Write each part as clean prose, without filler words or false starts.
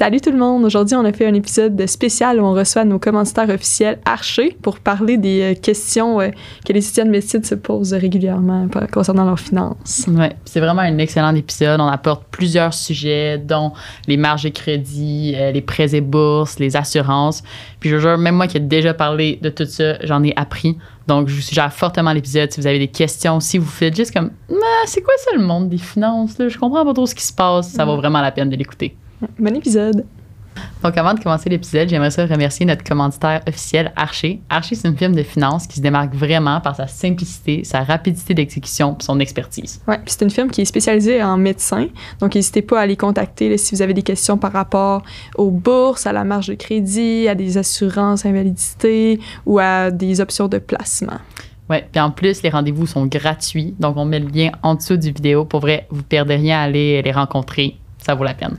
Salut tout le monde! Aujourd'hui, on a fait un épisode spécial où on reçoit nos commanditaires officiels Archer pour parler des questions que les étudiants de médecine se posent régulièrement concernant leurs finances. Oui, c'est vraiment un excellent épisode. On apporte plusieurs sujets, dont les marges de crédit, les prêts et bourses, les assurances. Puis je vous jure, même moi qui ai déjà parlé de tout ça, j'en ai appris. Donc, je vous suggère fortement l'épisode. Si vous avez des questions, si vous faites juste comme « c'est quoi ça le monde des finances? Là? Je comprends pas trop ce qui se passe. » Ça vaut vraiment la peine de l'écouter. Bon épisode! Donc, avant de commencer l'épisode, j'aimerais ça remercier notre commanditaire officiel, Archer. Archer, c'est une firme de finance qui se démarque vraiment par sa simplicité, sa rapidité d'exécution et son expertise. Oui, puis c'est une firme qui est spécialisée en médecins. Donc, n'hésitez pas à les contacter là, si vous avez des questions par rapport aux bourses, à la marge de crédit, à des assurances invalidité ou à des options de placement. Oui, puis en plus, les rendez-vous sont gratuits. Donc, on met le lien en dessous du vidéo. Pour vrai, vous ne perdez rien à aller les rencontrer. Ça vaut la peine.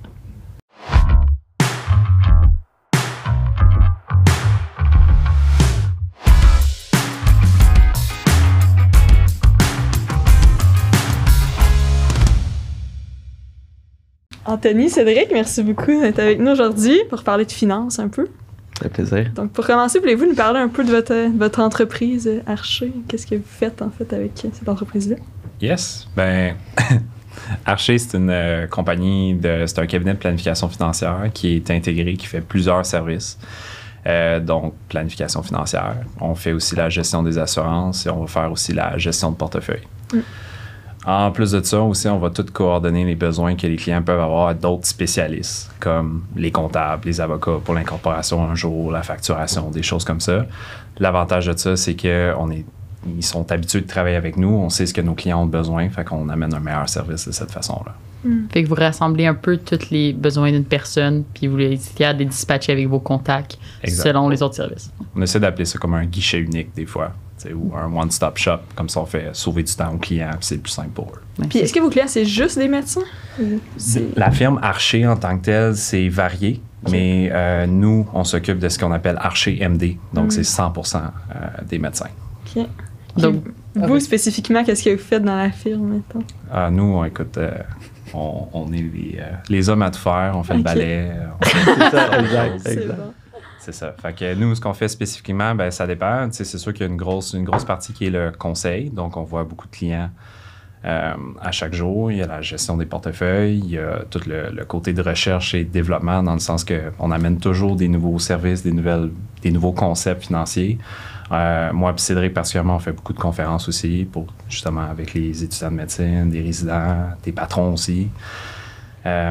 Anthony, Cédric, merci beaucoup d'être avec nous aujourd'hui pour parler de finances un peu. Ça fait plaisir. Donc, pour commencer, voulez-vous nous parler un peu de votre entreprise Archer? Qu'est-ce que vous faites, en fait, avec cette entreprise-là? Yes. Ben, Archer, c'est une compagnie, c'est un cabinet de planification financière qui est intégré, qui fait plusieurs services. Donc, planification financière. On fait aussi la gestion des assurances et on va faire aussi la gestion de portefeuille. En plus de ça, aussi, on va tout coordonner les besoins que les clients peuvent avoir à d'autres spécialistes, comme les comptables, les avocats pour l'incorporation un jour, la facturation, des choses comme ça. L'avantage de ça, c'est qu'ils sont habitués de travailler avec nous, on sait ce que nos clients ont besoin, fait qu'on amène un meilleur service de cette façon-là. Fait que vous rassemblez un peu tous les besoins d'une personne, puis vous les fiez de dispatcher avec vos contacts selon les autres services. On essaie d'appeler ça comme un guichet unique des fois, ou un one-stop shop, comme ça on fait sauver du temps aux clients, puis c'est plus simple pour eux. Puis est-ce que vos clients, c'est juste des médecins? La firme Archer en tant que telle, c'est varié, mais nous, on s'occupe de ce qu'on appelle Archer MD, donc c'est 100% des médecins. OK. Donc, vous, spécifiquement, qu'est-ce que vous faites dans la firme, maintenant? Nous, écoute, on est les hommes à tout faire, on fait le balai. C'est ça, exact. Bon. C'est ça. Fait que nous, ce qu'on fait spécifiquement, ben ça dépend. C'est sûr qu'il y a une grosse partie qui est le conseil. Donc, on voit beaucoup de clients à chaque jour. Il y a la gestion des portefeuilles. Il y a tout le côté de recherche et de développement dans le sens qu'on amène toujours des nouveaux services, des nouveaux concepts financiers. Moi et Cédric, particulièrement, on fait beaucoup de conférences aussi justement avec les étudiants de médecine, des résidents, des patrons aussi. Fait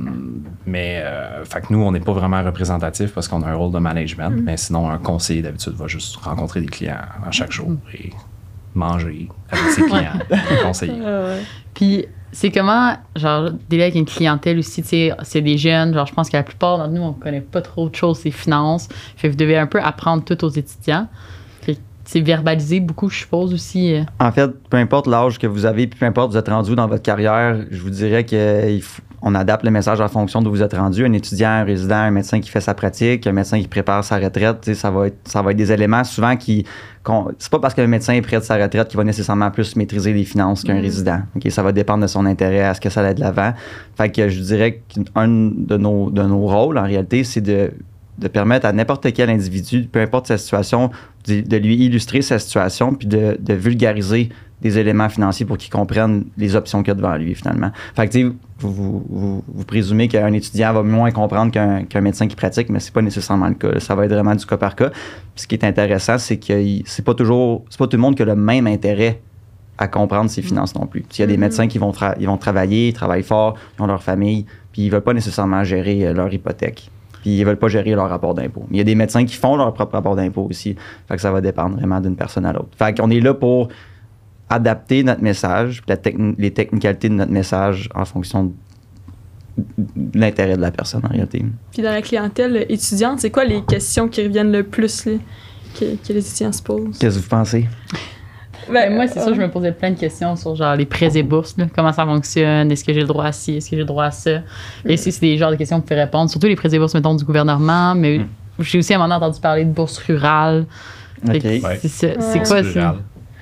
que nous, on n'est pas vraiment représentatif parce qu'on a un rôle de management, mais sinon, un conseiller, d'habitude, va juste rencontrer des clients à chaque jour et manger avec ses clients, et conseiller. Puis, c'est comment, genre, délai avec une clientèle aussi, tu sais, c'est des jeunes, genre, je pense que la plupart d'entre nous, on connaît pas trop de choses, ces finances. Fait que vous devez un peu apprendre tout aux étudiants. C'est verbalisé beaucoup, je suppose, aussi. En fait, peu importe l'âge que vous avez, puis peu importe où vous êtes rendu dans votre carrière, je vous dirais qu'on adapte le message en fonction d'où vous êtes rendu. Un étudiant, un résident, un médecin qui fait sa pratique, un médecin qui prépare sa retraite, ça va être des éléments souvent c'est pas parce que le médecin est près de sa retraite qu'il va nécessairement plus maîtriser les finances qu'un résident. Okay? Ça va dépendre de son intérêt à ce que ça aille de l'avant. Fait que je dirais qu'un de nos rôles, en réalité, c'est de permettre à n'importe quel individu, peu importe sa situation, de lui illustrer sa situation puis de vulgariser des éléments financiers pour qu'il comprenne les options qu'il y a devant lui, finalement. Fait que, tu sais, vous présumez qu'un étudiant va moins comprendre qu'un médecin qui pratique, mais c'est pas nécessairement le cas. Ça va être vraiment du cas par cas. Puis ce qui est intéressant, c'est que c'est pas tout le monde qui a le même intérêt à comprendre ses finances non plus. Il y a des médecins qui vont travailler, ils travaillent fort, ils ont leur famille, puis ils veulent pas nécessairement gérer leur hypothèque. Puis ils veulent pas gérer leur rapport d'impôt. Il y a des médecins qui font leur propre rapport d'impôt aussi. Fait que ça va dépendre vraiment d'une personne à l'autre. Fait qu'on est là pour adapter notre message, les technicalités de notre message en fonction de l'intérêt de la personne en réalité. Puis dans la clientèle étudiante, c'est quoi les questions qui reviennent le plus là, que les étudiants se posent? Qu'est-ce que vous pensez? Ben, moi, c'est sûr, je me posais plein de questions sur genre les prêts et bourses, là, comment ça fonctionne, est-ce que j'ai le droit à ci, est-ce que j'ai le droit à ça. Et si c'est des genres de questions que vous pouvez répondre, surtout les prêts et bourses, mettons, du gouvernement, mais j'ai aussi à un moment entendu parler de bourse rurale. Okay. C'est quoi ça?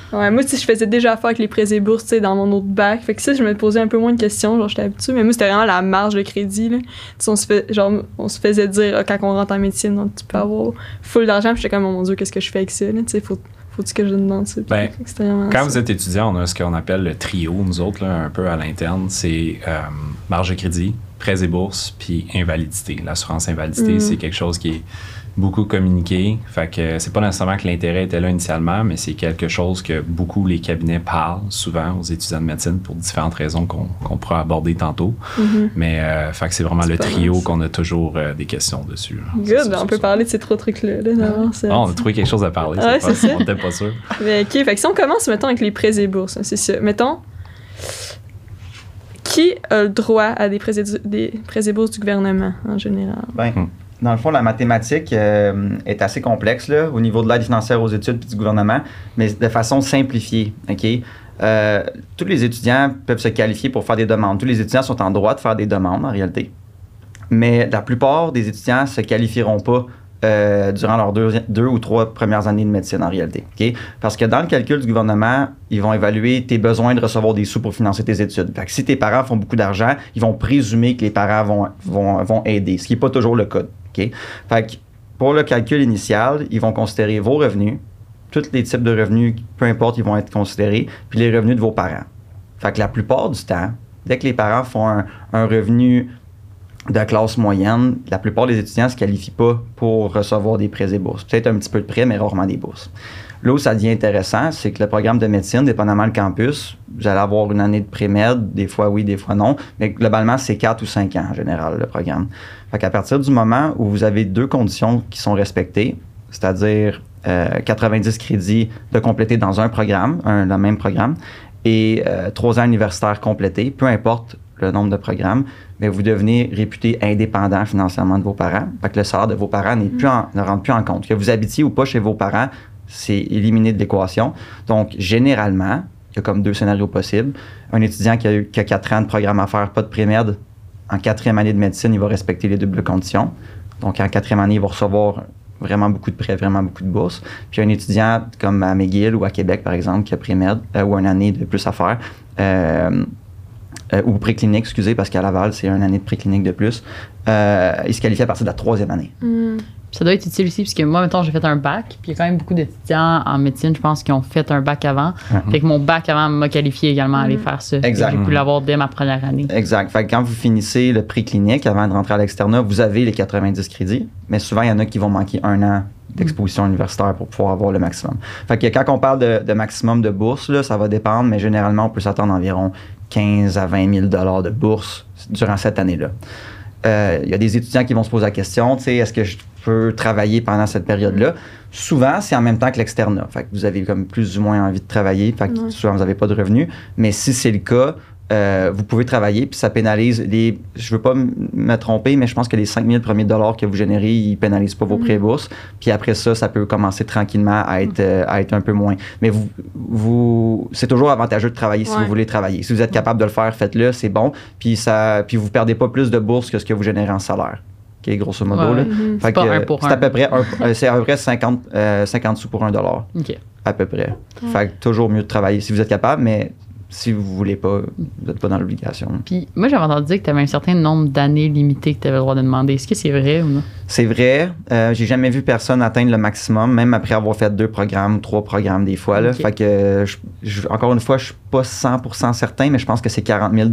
Ouais, moi, tu sais, je faisais déjà affaire avec les prêts et bourses, tu sais, dans mon autre bac. Fait que ça, je me posais un peu moins de questions, genre, j'étais habituée. Mais moi, c'était vraiment la marge de crédit, là. Tu sais, on se faisait dire, ah, quand on rentre en médecine, donc, tu peux avoir full d'argent. Puis j'étais comme, oh mon Dieu, qu'est-ce que je fais avec ça, là? Tu sais, faut-tu que je demande ça? Ben, quand vous êtes étudiant, on a ce qu'on appelle le trio, nous autres, là, un peu à l'interne. C'est marge de crédit, prêts et bourses, puis invalidité. L'assurance invalidité, c'est quelque chose qui est beaucoup communiqué. Fait que c'est pas nécessairement que l'intérêt était là initialement, mais c'est quelque chose que beaucoup les cabinets parlent souvent aux étudiants de médecine pour différentes raisons qu'on pourra aborder tantôt. Mais fait que c'est vraiment le trio qu'on a toujours des questions dessus. Là. Good, on peut parler de ces trois trucs-là. On a trouvé quelque chose à parler. Ouais, c'est ça. On n'était pas sûr. Mais OK, fait que si on commence, mettons, avec les prêts et bourses, hein, c'est ça. Mettons, qui a le droit à des prêts et bourses du gouvernement, en général? Ben, dans le fond, la mathématique est assez complexe là, au niveau de l'aide financière aux études et du gouvernement, mais de façon simplifiée. OK? Tous les étudiants peuvent se qualifier pour faire des demandes. Tous les étudiants sont en droit de faire des demandes, en réalité. Mais la plupart des étudiants ne se qualifieront pas durant leurs deux ou trois premières années de médecine, en réalité. Okay? Parce que dans le calcul du gouvernement, ils vont évaluer tes besoins de recevoir des sous pour financer tes études. Fait que si tes parents font beaucoup d'argent, ils vont présumer que les parents vont aider, ce qui n'est pas toujours le cas. Okay? Fait que pour le calcul initial, ils vont considérer vos revenus, tous les types de revenus, peu importe, ils vont être considérés, puis les revenus de vos parents. Fait que la plupart du temps, dès que les parents font un revenu de classe moyenne, la plupart des étudiants ne se qualifient pas pour recevoir des prêts et bourses. Peut-être un petit peu de prêts, mais rarement des bourses. Là où ça devient intéressant, c'est que le programme de médecine, dépendamment du campus, vous allez avoir une année de pré-med, des fois oui, des fois non, mais globalement, c'est 4 ou 5 ans en général, le programme. Fait qu'à partir du moment où vous avez deux conditions qui sont respectées, c'est-à-dire 90 crédits de compléter dans un programme, le même programme, et 3 ans universitaires complétés, peu importe le nombre de programmes, mais vous devenez réputé indépendant financièrement de vos parents. Fait que le salaire de vos parents ne rentre plus en compte. Que vous habitiez ou pas chez vos parents, c'est éliminé de l'équation. Donc, généralement, il y a comme deux scénarios possibles. Un étudiant qui a 4 ans de programme à faire, pas de pré-med, en 4e année de médecine, il va respecter les doubles conditions. Donc, en 4e année, il va recevoir vraiment beaucoup de prêts, vraiment beaucoup de bourses. Puis un étudiant comme à McGill ou à Québec, par exemple, qui a pré-med ou une année de plus à faire, ou préclinique, excusez, parce qu'à Laval, c'est une année de préclinique de plus, il se qualifie à partir de la 3e année. Ça doit être utile aussi, parce que moi, mettons, j'ai fait un bac, puis il y a quand même beaucoup d'étudiants en médecine, je pense, qui ont fait un bac avant. Fait que mon bac avant m'a qualifié également à aller faire ça. Exact. J'ai pu l'avoir dès ma première année. Exact. Fait que quand vous finissez le préclinique, avant de rentrer à l'externat, vous avez les 90 crédits, mais souvent, il y en a qui vont manquer 1 an d'exposition universitaire pour pouvoir avoir le maximum. Fait que quand on parle de maximum de bourse, là, ça va dépendre, mais généralement, on peut s'attendre à environ 15 à 20 000 $ de bourse durant cette année-là. Il y a des étudiants qui vont se poser la question, tu sais, est-ce que je peux travailler pendant cette période-là? Souvent, c'est en même temps que l'externat. Fait que vous avez comme plus ou moins envie de travailler, fait que souvent, vous n'avez pas de revenus. Mais si c'est le cas, vous pouvez travailler, puis ça pénalise les... Je veux pas me tromper, mais je pense que les 5 000 premiers dollars que vous générez, ils pénalisent pas vos prêts bourses. Puis après ça, ça peut commencer tranquillement à être un peu moins. Mais c'est toujours avantageux de travailler si vous voulez travailler. Si vous êtes capable de le faire, faites-le, c'est bon. Puis vous perdez pas plus de bourses que ce que vous générez en salaire. OK, grosso modo. Là. C'est pas un pour un. C'est à peu près 50 sous pour $1. OK. À peu près. Fait que toujours mieux de travailler si vous êtes capable, mais si vous voulez pas, vous n'êtes pas dans l'obligation. Puis moi, j'avais entendu dire que tu avais un certain nombre d'années limitées que tu avais le droit de demander. Est-ce que c'est vrai ou non? C'est vrai. J'ai jamais vu personne atteindre le maximum, même après avoir fait 2 programmes, 3 programmes des fois. Là. Fait que, encore une fois, je suis pas 100% certain, mais je pense que c'est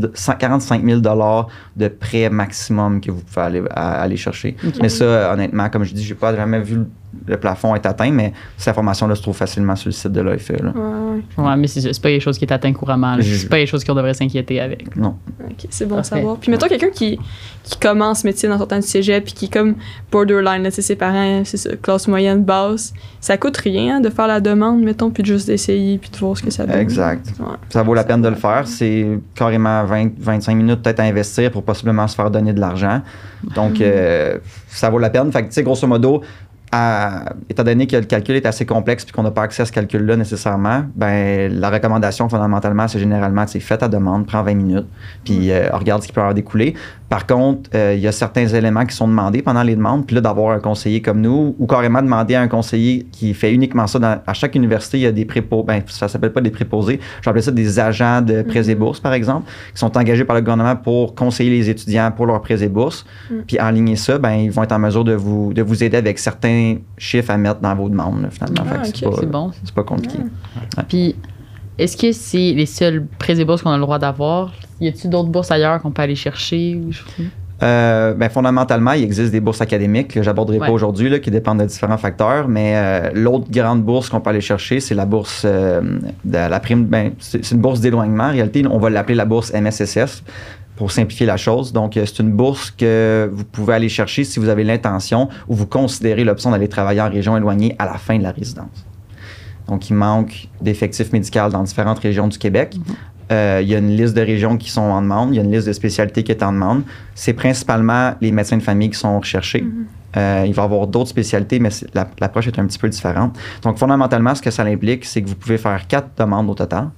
45 000 $ de prêt maximum que vous pouvez aller chercher. Mais ça, honnêtement, comme je dis, j'ai pas jamais vu le plafond être atteint, mais cette information-là se trouve facilement sur le site de l'AFE. Ouais, mais c'est pas quelque chose qui est atteint couramment. C'est pas quelque chose qu'on devrait s'inquiéter avec. Non. OK, c'est bon à savoir. Puis mettons quelqu'un qui commence médecine en sortant du cégep puis qui est comme borderline, là, ses parents, c'est ça, classe moyenne, basse. Ça coûte rien de faire la demande, mettons, puis de juste d'essayer puis de voir ce que ça donne. Exact. Ouais. Ça vaut la peine de le faire. C'est carrément 20-25 minutes peut-être à investir pour possiblement se faire donner de l'argent. Donc, ça vaut la peine. Fait que, tu sais, grosso modo, étant donné que le calcul est assez complexe et qu'on n'a pas accès à ce calcul-là nécessairement, ben, la recommandation fondamentalement, c'est généralement, fais ta demande, prends 20 minutes, puis regarde ce qui peut avoir découlé. Par contre, il y a certains éléments qui sont demandés pendant les demandes, puis là, d'avoir un conseiller comme nous, ou carrément demander à un conseiller qui fait uniquement ça. À chaque université, il y a des préposés, ben, ça s'appelle pas des préposés, j'appelle ça des agents de prêts et bourses, par exemple, qui sont engagés par le gouvernement pour conseiller les étudiants pour leurs prêts et bourses. Puis en ligne ça, ben, ils vont être en mesure de vous aider avec certains chiffres à mettre dans vos demandes, là, finalement. C'est bon. C'est pas compliqué. Ouais. Puis, est-ce que c'est les seuls prêts et bourses qu'on a le droit d'avoir? Y a-t-il d'autres bourses ailleurs qu'on peut aller chercher? Ben, fondamentalement, il existe des bourses académiques que j'aborderai pas aujourd'hui, là, qui dépendent de différents facteurs, mais l'autre grande bourse qu'on peut aller chercher, c'est la bourse de la prime. Ben, c'est une bourse d'éloignement. En réalité, on va l'appeler la bourse MSSS pour simplifier la chose. Donc, c'est une bourse que vous pouvez aller chercher si vous avez l'intention ou vous considérez l'option d'aller travailler en région éloignée à la fin de la résidence. Donc, il manque d'effectifs médicaux dans différentes régions du Québec. Il y a une liste de régions qui sont en demande. Il y a une liste de spécialités qui est en demande. C'est principalement les médecins de famille qui sont recherchés. Il va y avoir d'autres spécialités, mais l'approche est un petit peu différente. Donc, fondamentalement, ce que ça implique, c'est que vous pouvez faire 4 demandes au total.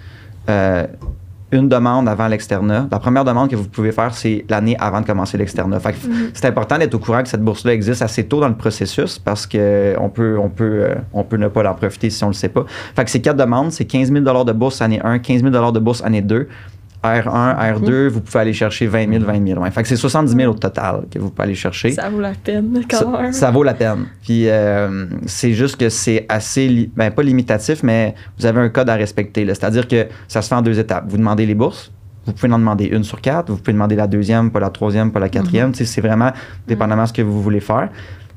Une demande avant l'externat. La première demande que vous pouvez faire, c'est l'année avant de commencer l'externat. Fait que c'est important d'être au courant que cette bourse-là existe assez tôt dans le processus parce qu'on peut ne pas en profiter si on ne le sait pas. Fait que ces 4 demandes, c'est 15 000 de bourse année 1, 15 000 de bourse année 2. R1, R2, vous pouvez aller chercher 20 000, 20 000. Ouais. Fait que c'est 70 000 au total que vous pouvez aller chercher. Ça vaut la peine, quand même. Ça vaut la peine. Puis c'est juste que c'est assez, pas limitatif, mais vous avez un code à respecter. C'est-à-dire que ça se fait en 2 étapes. Vous demandez les bourses. Vous pouvez en demander 1 sur 4. Vous pouvez demander la 2e, pas la 3e, pas la 4e. C'est vraiment dépendamment de ce que vous voulez faire.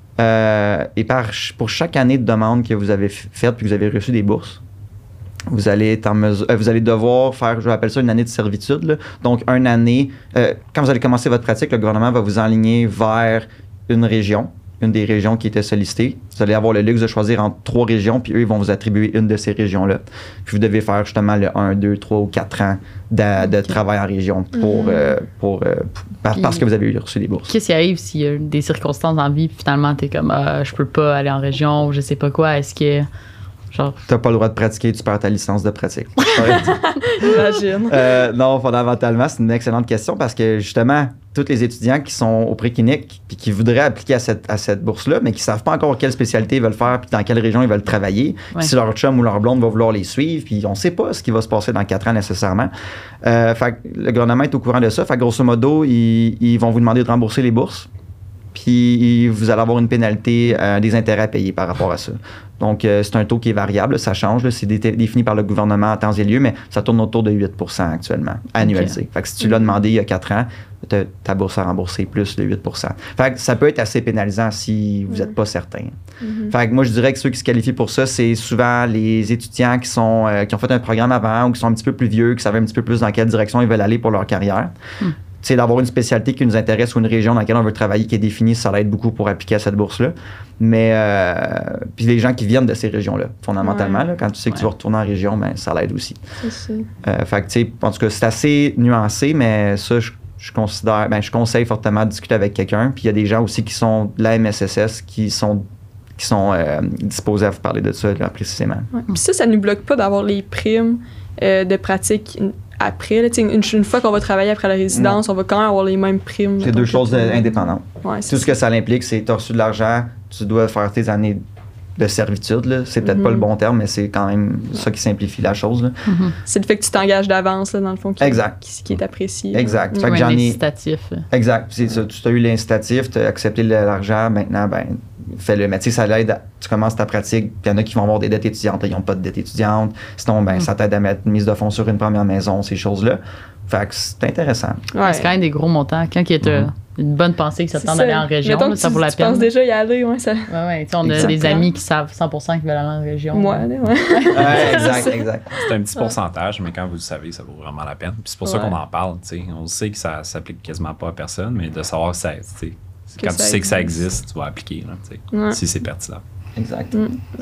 Et pour chaque année de demande que vous avez faite puis que vous avez reçu des bourses, vous allez être en mesure, vous allez devoir faire, je appelle ça une année de servitude. Là. Donc, une année, quand vous allez commencer votre pratique, le gouvernement va vous enligner vers une région, une des régions qui était sollicitée. Vous allez avoir le luxe de choisir entre 3 régions, puis eux, ils vont vous attribuer une de ces régions-là. Puis vous devez faire justement le 1, 2, 3 ou 4 ans de travail en région parce que vous avez reçu des bourses. Qu'est-ce qui arrive s'il y a des circonstances dans la vie, puis finalement, t'es comme, je peux pas aller en région ou je sais pas quoi, est-ce que... Genre... Tu n'as pas le droit de pratiquer, tu perds ta licence de pratique. Imagine. Non, fondamentalement, c'est une excellente question parce que justement, tous les étudiants qui sont au préclinique puis qui voudraient appliquer à cette bourse-là, mais qui ne savent pas encore quelle spécialité ils veulent faire puis dans quelle région ils veulent travailler, si leur chum ou leur blonde va vouloir les suivre, puis on ne sait pas ce qui va se passer dans 4 ans nécessairement. Fait que le gouvernement est au courant de ça. Fait que grosso modo, ils vont vous demander de rembourser les bourses. Puis vous allez avoir une pénalité, des intérêts à payer par rapport à ça. Donc, c'est un taux qui est variable, ça change. Là, c'est défini par le gouvernement en temps et lieu, mais ça tourne autour de 8 actuellement, annualisé. Fait que si tu l'as demandé il y a 4 ans, ta bourse à rembourser plus de 8 Fait que ça peut être assez pénalisant si vous n'êtes pas certain. Fait que moi, je dirais que ceux qui se qualifient pour ça, c'est souvent les étudiants qui ont fait un programme avant ou qui sont un petit peu plus vieux, qui savent un petit peu plus dans quelle direction ils veulent aller pour leur carrière. C'est d'avoir une spécialité qui nous intéresse ou une région dans laquelle on veut travailler qui est définie, ça l'aide beaucoup pour appliquer à cette bourse-là. Mais puis les gens qui viennent de ces régions-là, fondamentalement, là, quand tu sais que tu vas retourner en région, ben, ça l'aide aussi. C'est ça. Fait que, tu sais, en tout cas, c'est assez nuancé, mais ça, je conseille fortement de discuter avec quelqu'un. Puis il y a des gens aussi qui sont de la MSSS qui sont disposés à vous parler de ça là, précisément. Ouais. Puis ça ne nous bloque pas d'avoir les primes de pratique après. Là, une fois qu'on va travailler après la résidence, on va quand même avoir les mêmes primes. C'est 2 choses indépendantes. Ouais, tout ce que ça implique, c'est que tu as reçu de l'argent, tu dois faire tes années de servitude. Là. C'est peut-être pas le bon terme, mais c'est quand même ça qui simplifie la chose. Là. C'est le fait que tu t'engages d'avance, là, dans le fond, qui est apprécié. Exact. Fait que l'incitatif. Exact. C'est ça. Tu as eu l'incitatif, tu as accepté l'argent, maintenant, ben fais-le. Mais tu sais, ça l'aide. Tu commences ta pratique, puis il y en a qui vont avoir des dettes étudiantes, ils n'ont pas de dettes étudiantes. Sinon, ben ça t'aide à mettre une mise de fonds sur une première maison, ces choses-là. Fait que c'est intéressant. Ouais. C'est quand même des gros montants. Quand il y a une bonne pensée qui s'attend d'aller en région, là, ça vaut la peine. Tu penses déjà y aller, ça... Ouais, on a des amis qui savent 100% qu'ils veulent aller en région. Exact. C'est un petit pourcentage, mais quand vous le savez, ça vaut vraiment la peine. Puis c'est pour ça qu'on en parle. T'sais. On sait que ça s'applique quasiment pas à personne, mais de savoir que ça, quand tu sais que ça existe, tu vas appliquer, là, si c'est pertinent. Exact.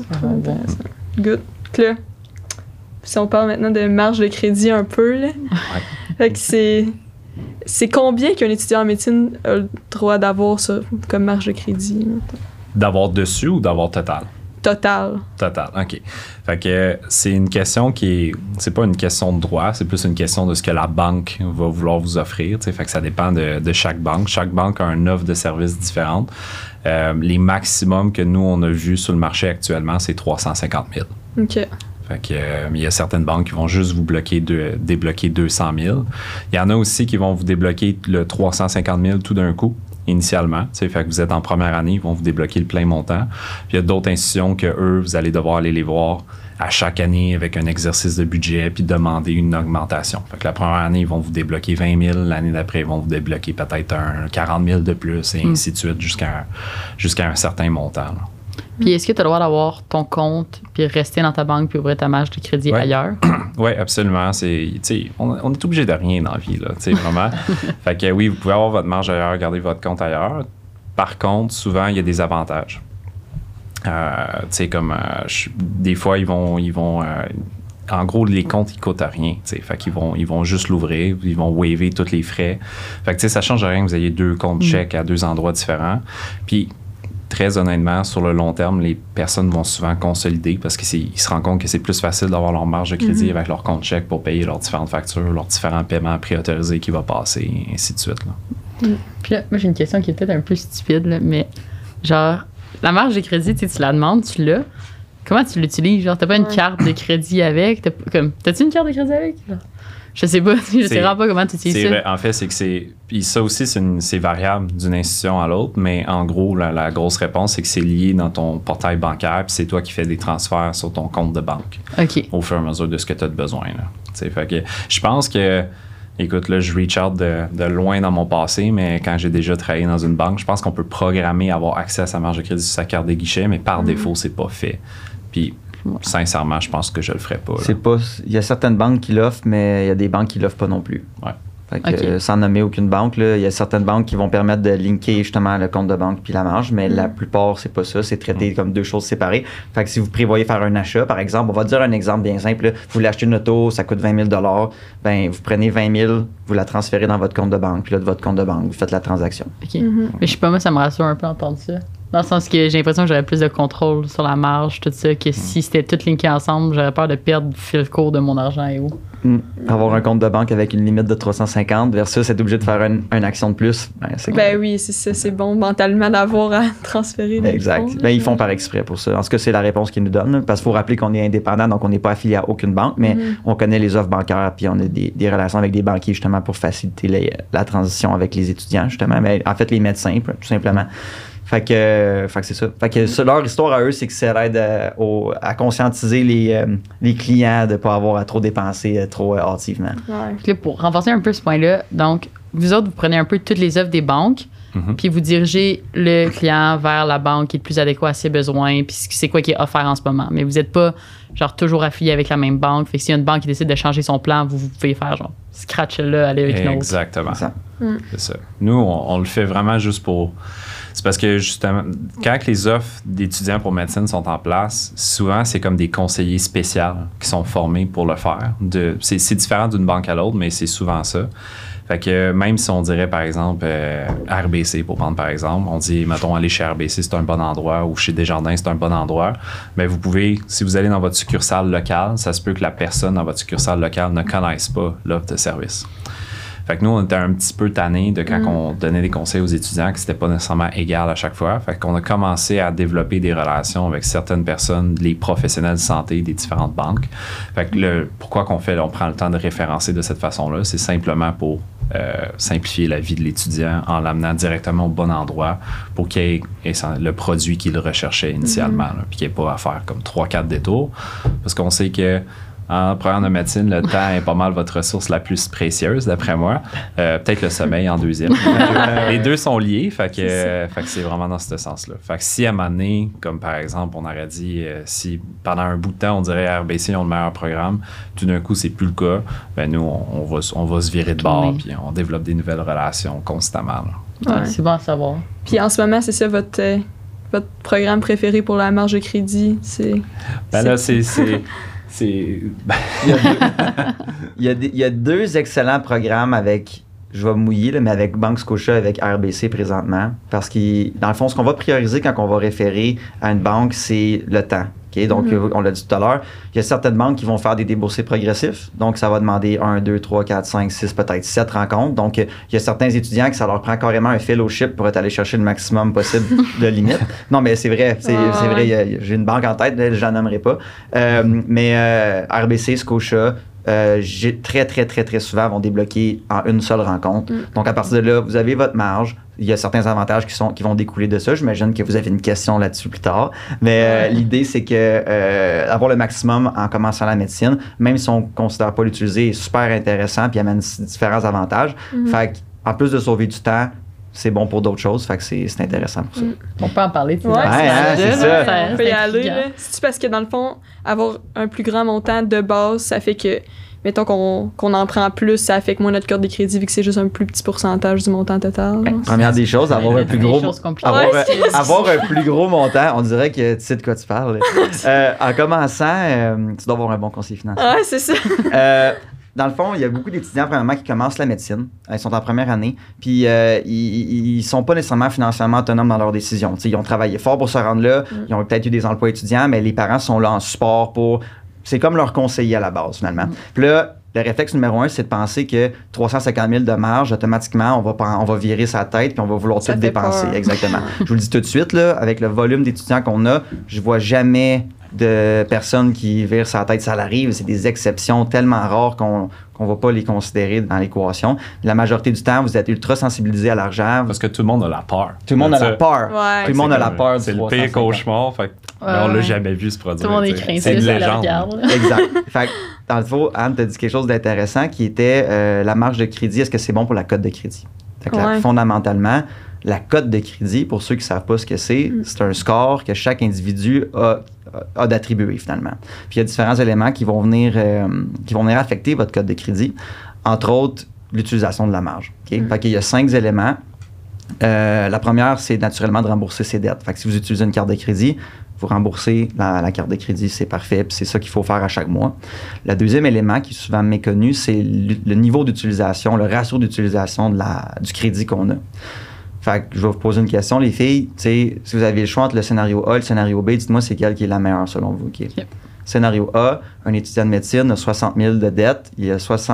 Good. Là, si on parle maintenant de marge de crédit un peu, là. Fait que c'est combien qu'un étudiant en médecine a le droit d'avoir ça comme marge de crédit? D'avoir dessus ou d'avoir total? Total. Total, OK. Fait que c'est une question c'est pas une question de droit, c'est plus une question de ce que la banque va vouloir vous offrir. Fait que ça dépend de chaque banque. Chaque banque a une offre de services différente. Les maximums que nous, on a vus sur le marché actuellement, c'est 350 000. OK. Fait que, il y a certaines banques qui vont juste vous débloquer 200 000. Il y en a aussi qui vont vous débloquer le 350 000 tout d'un coup, initialement. Fait que vous êtes en première année, ils vont vous débloquer le plein montant. Puis il y a d'autres institutions que eux, vous allez devoir aller les voir à chaque année avec un exercice de budget puis demander une augmentation. Fait que la première année, ils vont vous débloquer 20 000. L'année d'après, ils vont vous débloquer peut-être 40 000 de plus et ainsi de suite jusqu'à un certain montant. Là. Puis est-ce que tu as le droit d'avoir ton compte puis rester dans ta banque puis ouvrir ta marge de crédit ailleurs? Oui, absolument. On est obligé de rien dans la vie, là, vraiment. Fait que oui, vous pouvez avoir votre marge ailleurs, garder votre compte ailleurs. Par contre, souvent, il y a des avantages. Des fois, ils vont en gros, les comptes, ils coûtent rien. Fait qu'ils vont juste l'ouvrir, ils vont waiver tous les frais. Fait que ça change rien que vous ayez 2 comptes chèques à 2 endroits différents. Puis, très honnêtement, sur le long terme, les personnes vont souvent consolider parce qu'ils se rendent compte que c'est plus facile d'avoir leur marge de crédit avec leur compte chèque pour payer leurs différentes factures, leurs différents paiements préautorisés qui vont passer, et ainsi de suite. Là. Puis là, moi, j'ai une question qui est peut-être un peu stupide, là, mais genre, la marge de crédit, tu la demandes, tu l'as. Comment tu l'utilises? Genre, t'as pas une carte de crédit avec? T'as-tu une carte de crédit avec? Genre? Je sais pas, je sais vraiment pas comment tu utilises ça. Vrai, en fait, c'est que puis ça aussi, c'est variable d'une institution à l'autre, mais en gros, la grosse réponse, c'est que c'est lié dans ton portail bancaire, puis c'est toi qui fais des transferts sur ton compte de banque. OK. Au fur et à mesure de ce que tu as besoin. Là. Fait que je pense que, écoute, là, je reach out de loin dans mon passé, mais quand j'ai déjà travaillé dans une banque, je pense qu'on peut programmer avoir accès à sa marge de crédit sur sa carte de guichet, mais par défaut, c'est pas fait. Puis, sincèrement, je pense que je le ferais pas. Il y a certaines banques qui l'offrent, mais il y a des banques qui l'offrent pas non plus. Ouais. Fait que, sans nommer aucune banque, là, il y a certaines banques qui vont permettre de linker justement le compte de banque puis la marge, mais la plupart, c'est pas ça. C'est traité comme 2 choses séparées. Fait que si vous prévoyez faire un achat, par exemple, on va dire un exemple bien simple, là, vous voulez acheter une auto, ça coûte 20 000 ben vous prenez 20 000, vous la transférez dans votre compte de banque, puis là, de votre compte de banque, vous faites la transaction. OK. Mais je sais pas, moi, ça me rassure un peu d'entendre ça. Dans le sens que j'ai l'impression que j'aurais plus de contrôle sur la marge, tout ça, que si c'était tout linké ensemble, j'aurais peur de perdre le fil court de mon argent et où. Avoir un compte de banque avec une limite de 350 versus être obligé de faire une action de plus, c'est oui, c'est ça, c'est bon mentalement d'avoir à transférer. Exact. Ils font par exprès pour ça. En tout cas, c'est la réponse qu'ils nous donnent, parce qu'il faut rappeler qu'on est indépendant, donc on n'est pas affilié à aucune banque, mais on connaît les offres bancaires, puis on a des relations avec des banquiers justement pour faciliter la transition avec les étudiants, justement. Mais en fait, les médecins, tout simplement. Fait que c'est ça. Fait que leur histoire à eux, c'est que ça aide à conscientiser les clients de ne pas avoir à trop dépenser trop hâtivement. Ouais. Pour renforcer un peu ce point-là, donc, vous autres, vous prenez un peu toutes les offres des banques, puis vous dirigez le client vers la banque qui est le plus adéquat à ses besoins, puis c'est quoi qui est offert en ce moment. Mais vous n'êtes pas genre toujours affilié avec la même banque. Fait que s'il y a une banque qui décide de changer son plan, vous pouvez faire genre scratch-là, aller avec une autre. Exactement. C'est ça. Nous, on le fait vraiment juste pour... C'est parce que, justement, quand les offres d'étudiants pour médecine sont en place, souvent, c'est comme des conseillers spéciaux qui sont formés pour le faire. C'est différent d'une banque à l'autre, mais c'est souvent ça. Fait que même si on dirait, par exemple, RBC, pour prendre par exemple, on dit, mettons, aller chez RBC, c'est un bon endroit, ou chez Desjardins, c'est un bon endroit, mais vous pouvez, si vous allez dans votre succursale locale, ça se peut que la personne dans votre succursale locale ne connaisse pas l'offre de service. Fait que nous, on était un petit peu tannés de quand on donnait des conseils aux étudiants que c'était pas nécessairement égal à chaque fois. Fait qu'on a commencé à développer des relations avec certaines personnes, les professionnels de santé des différentes banques. Fait que pourquoi on prend le temps de référencer de cette façon-là, c'est simplement pour simplifier la vie de l'étudiant en l'amenant directement au bon endroit pour qu'il ait le produit qu'il recherchait initialement, là, puis qu'il n'y ait pas à faire comme 3-4 détours. Parce qu'on sait que en première de médecine, le temps est pas mal votre ressource la plus précieuse, d'après moi. Peut-être le sommeil en deuxième. Les deux sont liés, fait que c'est vraiment dans ce sens-là. Fait que si à un moment donné, comme par exemple, on aurait dit, si pendant un bout de temps, on dirait RBC ont le meilleur programme, tout d'un coup, c'est plus le cas, ben nous, on va se virer de bord, puis on développe des nouvelles relations constamment. Ouais. C'est bon à savoir. Puis en ce moment, c'est ça votre programme préféré pour la marge de crédit? Il y a 2 excellents programmes avec je vais mouiller, là, mais avec Banque Scotia, avec RBC présentement, parce que dans le fond, ce qu'on va prioriser quand on va référer à une banque, c'est le temps. Okay? Donc, on l'a dit tout à l'heure, il y a certaines banques qui vont faire des déboursés progressifs. Donc, ça va demander 1, 2, 3, 4, 5, 6, peut-être 7 rencontres. Donc, il y a certains étudiants que ça leur prend carrément un fellowship pour être allé chercher le maximum possible de limites. Non, mais c'est vrai. C'est vrai. J'ai une banque en tête, je n'en nommerai pas. Mais RBC, Scotia, très souvent vont débloquer en une seule rencontre. Donc, à partir de là, vous avez votre marge. Il y a certains avantages qui vont découler de ça. J'imagine que vous avez une question là-dessus plus tard. Mais l'idée, c'est que avoir le maximum en commençant la médecine, même si on ne considère pas l'utiliser, est super intéressant puis amène différents avantages. Fait qu'en plus de sauver du temps, c'est bon pour d'autres choses. Fait que c'est intéressant pour ça. On peut en parler. C'est ça. On peut y aller. C'est parce que dans le fond, avoir un plus grand montant de base, ça fait que mettons qu'on en prend plus, ça affecte moins notre carte de crédit vu que c'est juste un plus petit pourcentage du montant total. Première des choses, avoir un plus gros avoir un plus gros montant, on dirait que tu sais de quoi tu parles. En commençant, tu dois avoir un bon conseiller financier. Ouais, c'est ça. Dans le fond, il y a beaucoup d'étudiants premièrement qui commencent la médecine. Ils sont en première année, puis ils sont pas nécessairement financièrement autonomes dans leurs décisions. T'sais, ils ont travaillé fort pour se rendre là, ils ont peut-être eu des emplois étudiants, mais les parents sont là en support pour... C'est comme leur conseiller à la base, finalement. Puis là, le réflexe numéro 1, c'est de penser que 350 000 de marge, automatiquement, on va virer sa tête puis on va vouloir tout dépenser. Peur. Exactement. Je vous le dis tout de suite, là, avec le volume d'étudiants qu'on a, je vois jamais de personnes qui virent sa tête. Ça l'arrive, c'est des exceptions tellement rares qu'on ne va pas les considérer dans l'équation. La majorité du temps, vous êtes ultra sensibilisé à l'argent. Parce que tout le monde a la peur. Tout le monde a la peur. Ouais. Tout le monde a la peur. C'est le pire cauchemar. Fait on l'a jamais vu se produire. Tout le monde est craintif. C'est une légende. Exact. Fait que, dans le fond, Anne t'a dit quelque chose d'intéressant qui était la marge de crédit. Est-ce que c'est bon pour la cote de crédit? Fait que là, fondamentalement, la cote de crédit, pour ceux qui ne savent pas ce que c'est un score que chaque individu a d'attribuer finalement. Puis il y a différents éléments qui vont venir affecter votre cote de crédit, entre autres l'utilisation de la marge. Okay? Fait qu'il y a 5 éléments. La première, c'est naturellement de rembourser ses dettes. Fait que si vous utilisez une carte de crédit, vous remboursez la carte de crédit, c'est parfait, puis c'est ça qu'il faut faire à chaque mois. Le deuxième élément qui est souvent méconnu, c'est le niveau d'utilisation, le ratio d'utilisation du crédit qu'on a. Fait que je vais vous poser une question, les filles. Si vous avez le choix entre le scénario A et le scénario B, dites-moi c'est quel qui est la meilleure selon vous. Okay? Yep. Scénario A, un étudiant de médecine a 60 000 de dettes, il a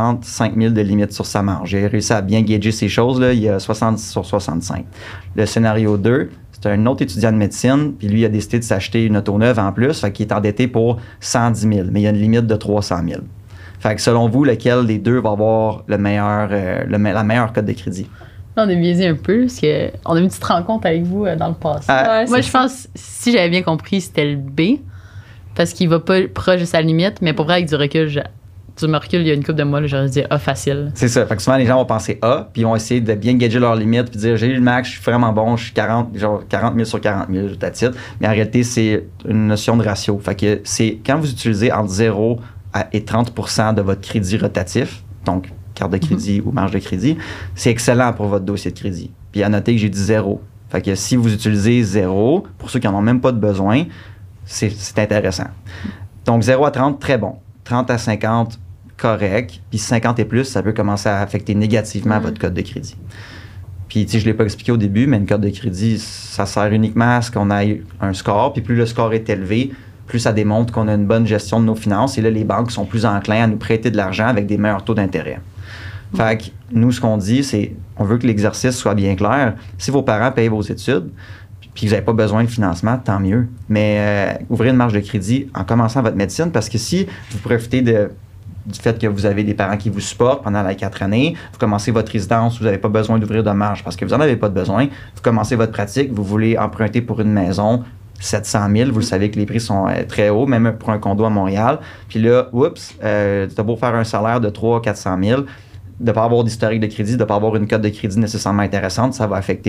65 000 de limites sur sa marge. Il a réussi à bien gager ces choses-là, il a 60 sur 65. Le scénario 2, c'est un autre étudiant de médecine, puis lui, il a décidé de s'acheter une auto neuve en plus, fait qu'il est endetté pour 110 000, mais il y a une limite de 300 000. Fait que selon vous, lequel des deux va avoir la meilleure cote de crédit? On est biaisé un peu, parce qu'on a eu une petite rencontre avec vous dans le passé. Moi, je pense, si j'avais bien compris, c'était le B, parce qu'il va pas proche de sa limite, mais pour vrai, avec du recul, il y a une couple de mois, j'aurais dit A facile. C'est ça. Fait que souvent, les gens vont penser A, puis ils vont essayer de bien gager leurs limites, puis dire j'ai eu le max, je suis vraiment bon, je suis 40 000 sur 40 000, that's it. Mais en réalité, c'est une notion de ratio. Fait que c'est quand vous utilisez entre 0 et 30% de votre crédit rotatif, donc carte de crédit ou marge de crédit, c'est excellent pour votre dossier de crédit. Puis à noter que j'ai dit 0. Fait que si vous utilisez 0, pour ceux qui n'en ont même pas de besoin, c'est intéressant. Donc 0 à 30, très bon. 30 à 50, correct. Puis 50 et plus, ça peut commencer à affecter négativement votre code de crédit. Puis, je ne l'ai pas expliqué au début, mais une carte de crédit, ça sert uniquement à ce qu'on ait un score. Puis plus le score est élevé, plus ça démontre qu'on a une bonne gestion de nos finances. Et là, les banques sont plus enclins à nous prêter de l'argent avec des meilleurs taux d'intérêt. Fait que nous, ce qu'on dit, c'est on veut que l'exercice soit bien clair. Si vos parents payent vos études, puis vous n'avez pas besoin de financement, tant mieux. Mais ouvrez une marge de crédit en commençant votre médecine, parce que si vous profitez du fait que vous avez des parents qui vous supportent pendant les 4 années, vous commencez votre résidence, vous n'avez pas besoin d'ouvrir de marge parce que vous n'en avez pas de besoin. Vous commencez votre pratique, vous voulez emprunter pour une maison 700 000, vous le savez que les prix sont très hauts, même pour un condo à Montréal. Puis là, t'as beau faire un salaire de 300 000 400 000, de ne pas avoir d'historique de crédit, de ne pas avoir une cote de crédit nécessairement intéressante, ça va affecter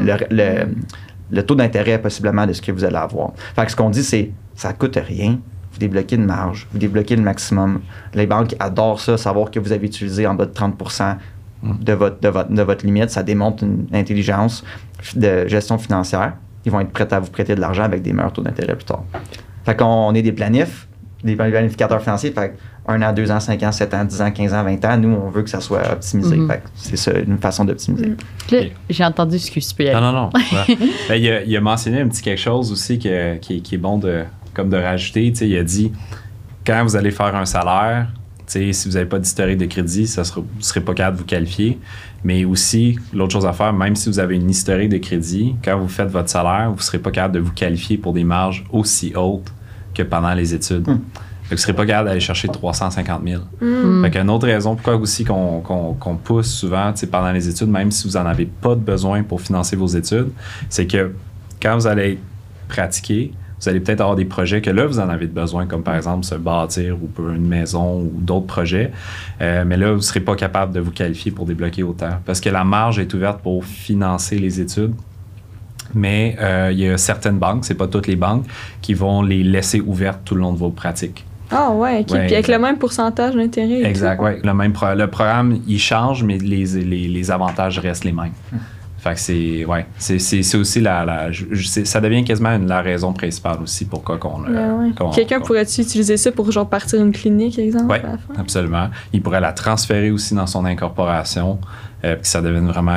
le taux d'intérêt possiblement de ce que vous allez avoir. Fait que ce qu'on dit, c'est ça ne coûte rien. Vous débloquez une marge, vous débloquez le maximum. Les banques adorent ça, savoir que vous avez utilisé en bas de 30% de votre limite. Ça démontre une intelligence de gestion financière. Ils vont être prêts à vous prêter de l'argent avec des meilleurs taux d'intérêt plus tard. Fait qu'on est des planifs, des planificateurs financiers. Fait 1 an, 2 ans, 5 ans, 7 ans, 10 ans, 15 ans, 20 ans. Nous, on veut que ça soit optimisé. Mhm. Fait que c'est ça, une façon d'optimiser. Là, j'ai entendu ce que tu peux y aller. Non. Ouais. Ben, il a mentionné un petit quelque chose aussi qui est bon de rajouter. Tu sais, il a dit, quand vous allez faire un salaire, tu sais, si vous n'avez pas d'historique de crédit, vous ne serez pas capable de vous qualifier. Mais aussi, l'autre chose à faire, même si vous avez une historique de crédit, quand vous faites votre salaire, vous ne serez pas capable de vous qualifier pour des marges aussi hautes que pendant les études. Fait que vous ne serez pas capable d'aller chercher 350 000. Fait qu'une autre raison pourquoi aussi qu'on pousse souvent pendant les études, même si vous n'en avez pas de besoin pour financer vos études, c'est que quand vous allez pratiquer, vous allez peut-être avoir des projets que là, vous en avez besoin, comme par exemple se bâtir ou pour une maison ou d'autres projets. Mais là, vous ne serez pas capable de vous qualifier pour débloquer autant. Parce que la marge est ouverte pour financer les études. Mais il y a certaines banques, c'est pas toutes les banques, qui vont les laisser ouvertes tout le long de vos pratiques. Ah ouais, OK. Ouais, Puis avec le même pourcentage d'intérêt. Exact, oui. Le programme, il change, mais les avantages restent les mêmes. Fait que c'est aussi ça devient quasiment la raison principale aussi pourquoi qu'on Quelqu'un pourrait-tu utiliser ça pour genre partir une clinique, exemple? Oui, absolument. Il pourrait la transférer aussi dans son incorporation, puis ça devienne vraiment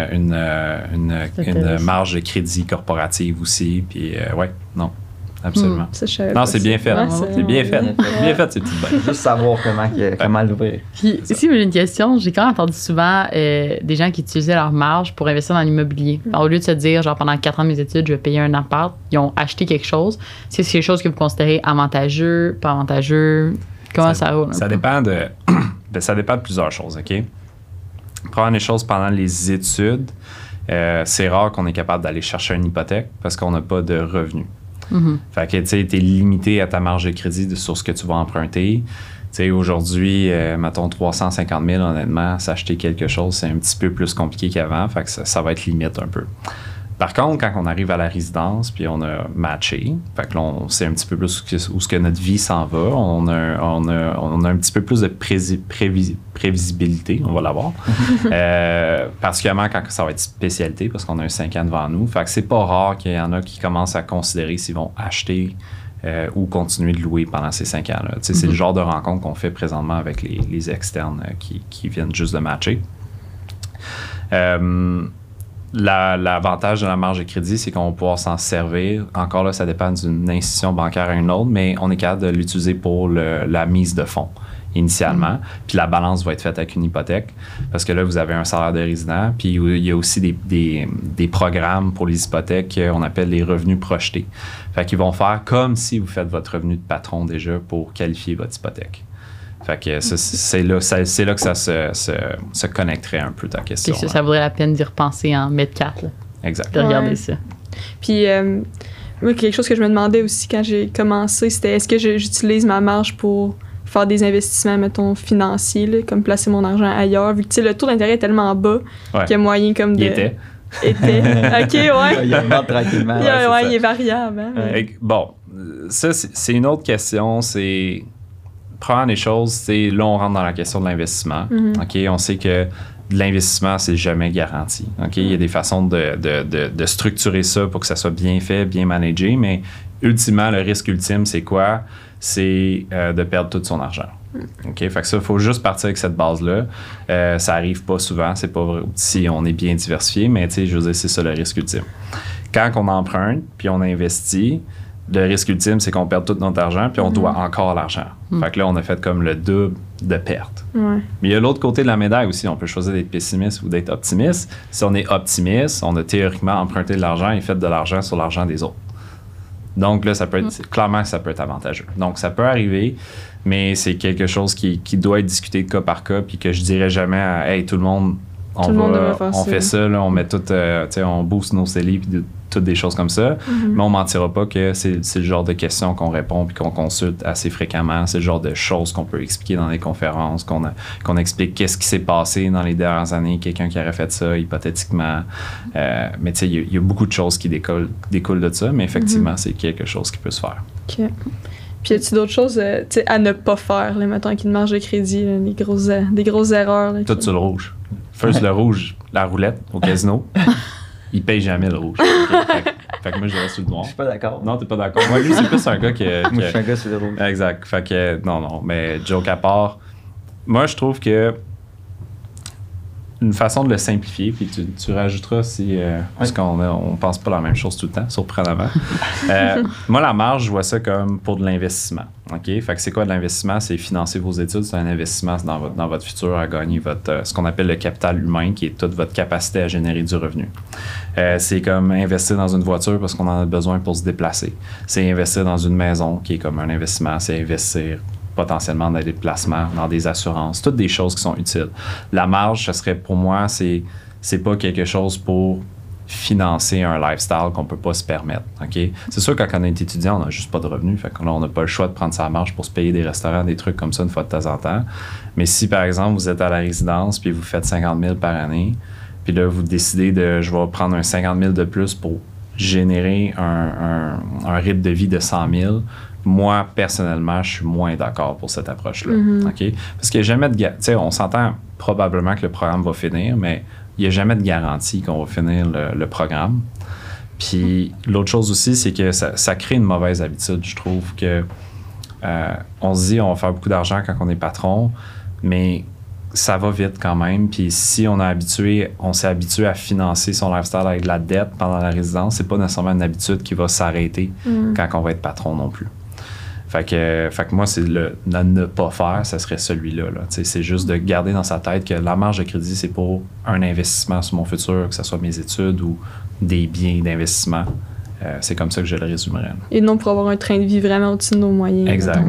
une marge de crédit corporative aussi. Puis non. Absolument. Non, c'est bien fait. C'est bien fait. C'est bien fait, ces petites bêtes. Juste savoir comment l'ouvrir. Puis, si j'ai une question, j'ai quand même entendu souvent des gens qui utilisaient leur marge pour investir dans l'immobilier. Alors, au lieu de se dire, genre, pendant 4 ans de mes études, je vais payer un appart, ils ont acheté quelque chose. C'est quelque chose que vous considérez avantageux, pas avantageux? Comment ça roule? Ça dépend de plusieurs choses, OK? Première des choses, pendant les études, c'est rare qu'on est capable d'aller chercher une hypothèque parce qu'on n'a pas de revenus. Fait que, tu sais, t'es limité à ta marge de crédit sur ce que tu vas emprunter. Tu sais, aujourd'hui, mettons 350 000, honnêtement, s'acheter quelque chose, c'est un petit peu plus compliqué qu'avant. Fait que ça va être limite un peu. Par contre, quand on arrive à la résidence, puis on a matché, fait que là, on sait un petit peu plus où ce que notre vie s'en va. On a un petit peu plus de prévisibilité, on va l'avoir. Particulièrement quand ça va être spécialité, parce qu'on a un 5 ans devant nous. Fait que c'est pas rare qu'il y en a qui commencent à considérer s'ils vont acheter ou continuer de louer pendant ces 5 ans-là. Tu sais, c'est le genre de rencontre qu'on fait présentement avec les externes qui viennent juste de matcher. L'avantage de la marge de crédit, c'est qu'on va pouvoir s'en servir. Encore là, ça dépend d'une institution bancaire à une autre, mais on est capable de l'utiliser pour la mise de fonds initialement. Puis la balance va être faite avec une hypothèque parce que là, vous avez un salaire de résident. Puis il y a aussi des programmes pour les hypothèques qu'on appelle les revenus projetés. Fait qu'ils vont faire comme si vous faites votre revenu de patron déjà pour qualifier votre hypothèque. Fait que c'est là que ça se connecterait un peu ta question. Et ça vaudrait la peine d'y repenser en mètre 4. Exact. De regarder ça. Puis, moi, quelque chose que je me demandais aussi quand j'ai commencé, c'était est-ce que j'utilise ma marge pour faire des investissements, mettons, financiers, là, comme placer mon argent ailleurs, vu que le taux d'intérêt est tellement bas qu'il y a moyen comme de... Il était. OK, ouais. Il augmente tranquillement. Il est variable. Hein, Bon, ça, c'est une autre question. C'est... Première des choses, c'est là, on rentre dans la question de l'investissement. OK? On sait que de l'investissement, c'est jamais garanti. OK? Il y a des façons de structurer ça pour que ça soit bien fait, bien managé, mais ultimement, le risque ultime, c'est quoi? C'est de perdre tout son argent. OK? Fait que ça, il faut juste partir avec cette base-là. Ça arrive pas souvent, c'est pas vrai si on est bien diversifié, mais tu sais, je veux dire, c'est ça le risque ultime. Quand on emprunte, puis on investit, le risque ultime, c'est qu'on perd tout notre argent, puis on doit encore l'argent. Fait que là, on a fait comme le double de pertes. Ouais. Mais il y a l'autre côté de la médaille aussi. On peut choisir d'être pessimiste ou d'être optimiste. Si on est optimiste, on a théoriquement emprunté de l'argent et fait de l'argent sur l'argent des autres. Donc là, ça peut être, clairement, ça peut être avantageux. Donc, ça peut arriver, mais c'est quelque chose qui doit être discuté de cas par cas, puis que je dirais jamais à « Hey, tout le monde, on fait ça, là, on met tout, on booste nos CELI, puis toutes des choses comme ça. Mais on mentira pas que c'est le genre de questions qu'on répond puis qu'on consulte assez fréquemment. C'est le genre de choses qu'on peut expliquer dans les conférences, qu'on explique qu'est-ce qui s'est passé dans les dernières années, quelqu'un qui aurait fait ça hypothétiquement. Mais tu sais, il y a beaucoup de choses qui découlent de ça, mais effectivement, c'est quelque chose qui peut se faire. OK. Puis, y a-t-il d'autres choses à ne pas faire, là, mettons, avec une marge de crédit, là, des grosses erreurs? Là, tout sur le rouge. First, le rouge, la roulette au casino. Il paye jamais le rouge. Okay? Fait que moi, je reste sur le noir. Je suis pas d'accord. Non, t'es pas d'accord. Moi, lui, c'est plus un gars qui... Moi, je suis un gars sur le rouge. Exact. Fait que, non, mais joke à part, moi, je trouve que une façon de le simplifier, puis tu rajouteras si... parce qu'on pense pas la même chose tout le temps, surprenamment. Moi, la marge, je vois ça comme pour de l'investissement. OK? Fait que c'est quoi de l'investissement? C'est financer vos études. C'est un investissement dans votre futur à gagner ce qu'on appelle le capital humain, qui est toute votre capacité à générer du revenu. C'est comme investir dans une voiture parce qu'on en a besoin pour se déplacer. C'est investir dans une maison, qui est comme un investissement. C'est investir potentiellement dans des placements, dans des assurances, toutes des choses qui sont utiles. La marge, ce serait pour moi, c'est pas quelque chose pour financer un lifestyle qu'on peut pas se permettre. OK? C'est sûr, quand on est étudiant, on n'a juste pas de revenus. Fait que là, on n'a pas le choix de prendre sa marge pour se payer des restaurants, des trucs comme ça une fois de temps en temps. Mais si, par exemple, vous êtes à la résidence puis vous faites 50 000 par année, puis là, vous décidez je vais prendre un 50 000 de plus pour générer un rythme de vie de 100 000, moi, personnellement, je suis moins d'accord pour cette approche-là. OK? Parce qu'il n'y a jamais de... Tu sais, on s'entend probablement que le programme va finir, mais il n'y a jamais de garantie qu'on va finir le programme. Puis l'autre chose aussi, c'est que ça crée une mauvaise habitude. Je trouve que on se dit on va faire beaucoup d'argent quand on est patron, mais ça va vite quand même. Puis si on s'est habitué à financer son lifestyle avec de la dette pendant la résidence, c'est pas nécessairement une habitude qui va s'arrêter quand on va être patron non plus. Fait que moi, c'est le ne pas faire, ça serait celui-là. Là. C'est juste de garder dans sa tête que la marge de crédit, c'est pour un investissement sur mon futur, que ce soit mes études ou des biens d'investissement. C'est comme ça que je le résumerais. Là. Et non pour avoir un train de vie vraiment au-dessus de nos moyens. Exact.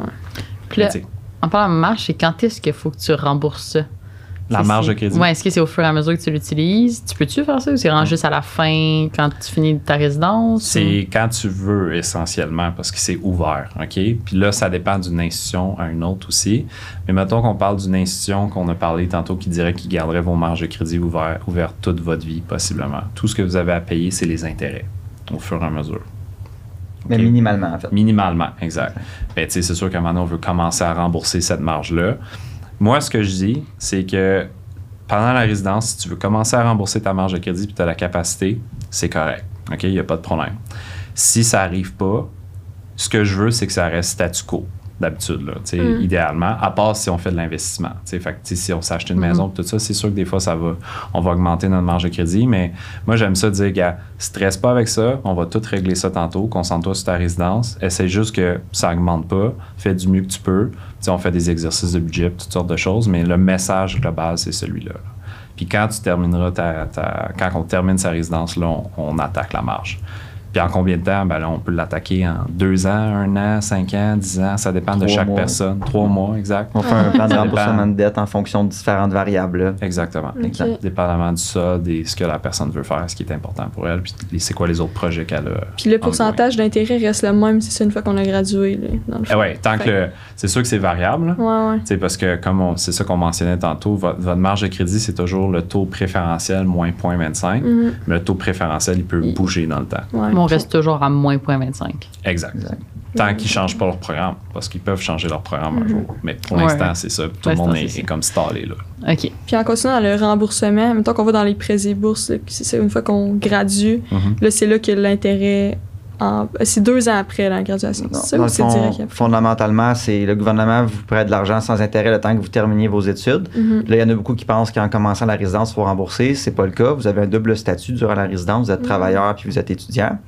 Puis là, en parlant de marge, c'est quand est-ce qu'il faut que tu rembourses ça? La marge de crédit? Oui, est-ce que c'est au fur et à mesure que tu l'utilises? Peux-tu faire ça ou c'est juste à la fin, quand tu finis ta résidence? C'est quand tu veux, essentiellement, parce que c'est ouvert, OK? Puis là, ça dépend d'une institution à une autre aussi. Mais mettons qu'on parle d'une institution qu'on a parlé tantôt qui dirait qu'il garderait vos marges de crédit ouvertes toute votre vie, possiblement. Tout ce que vous avez à payer, c'est les intérêts, au fur et à mesure. Mais okay. Minimalement, en fait. Minimalement, exact. Ben, tu sais, c'est sûr qu'à un moment donné, on veut commencer à rembourser cette marge-là. Moi, ce que je dis, c'est que pendant la résidence, si tu veux commencer à rembourser ta marge de crédit et tu as la capacité, c'est correct. OK? Il n'y a pas de problème. Si ça n'arrive pas, ce que je veux, c'est que ça reste statu quo, d'habitude, là, idéalement, à part si on fait de l'investissement. Fait que si on s'achète une maison, tout ça, c'est sûr que des fois, on va augmenter notre marge de crédit, mais moi, j'aime ça dire, gars, stresse pas avec ça, on va tout régler ça tantôt, concentre-toi sur ta résidence, essaie juste que ça augmente pas, fais du mieux que tu peux. T'sais, on fait des exercices de budget, toutes sortes de choses, mais le message global, c'est celui-là. Là. Puis quand tu termineras quand on termine sa résidence, là, on attaque la marge. Puis en combien de temps? Ben là, on peut l'attaquer en 2 ans, 1 an, 5 ans, 10 ans. Ça dépend de chaque personne. 3 mois, exact. On fait un plan de remboursement de dette en fonction de différentes variables. Là. Exactement. Okay. Dépendamment du solde et ce que la personne veut faire, ce qui est important pour elle. Puis c'est quoi les autres projets qu'elle a. Puis le pourcentage d'intérêt reste le même, c'est ça, une fois qu'on a gradué. Là, dans le fond. Oui, tant que c'est sûr que c'est variable. Ouais. Parce que comme c'est ça qu'on mentionnait tantôt, votre marge de crédit, c'est toujours le taux préférentiel moins 0,25. Mais le taux préférentiel, il peut bouger dans le temps. Ouais. Mais on reste toujours à moins 0,25. Exact. Tant qu'ils ne changent pas leur programme, parce qu'ils peuvent changer leur programme un jour. Mais pour l'instant, c'est ça. Tout le monde est comme stallé. Là. OK. Puis en continuant dans le remboursement, mettons qu'on va dans les prêts et bourses, là, c'est ça, une fois qu'on gradue, là, c'est là que l'intérêt... c'est 2 ans après la graduation. Non, c'est ça ou c'est direct après? Fondamentalement, c'est le gouvernement vous prête de l'argent sans intérêt le temps que vous terminiez vos études. Là, il y en a beaucoup qui pensent qu'en commençant la résidence, il faut rembourser. C'est pas le cas. Vous avez un double statut durant la résidence. Vous êtes travailleur puis vous êtes étudiant.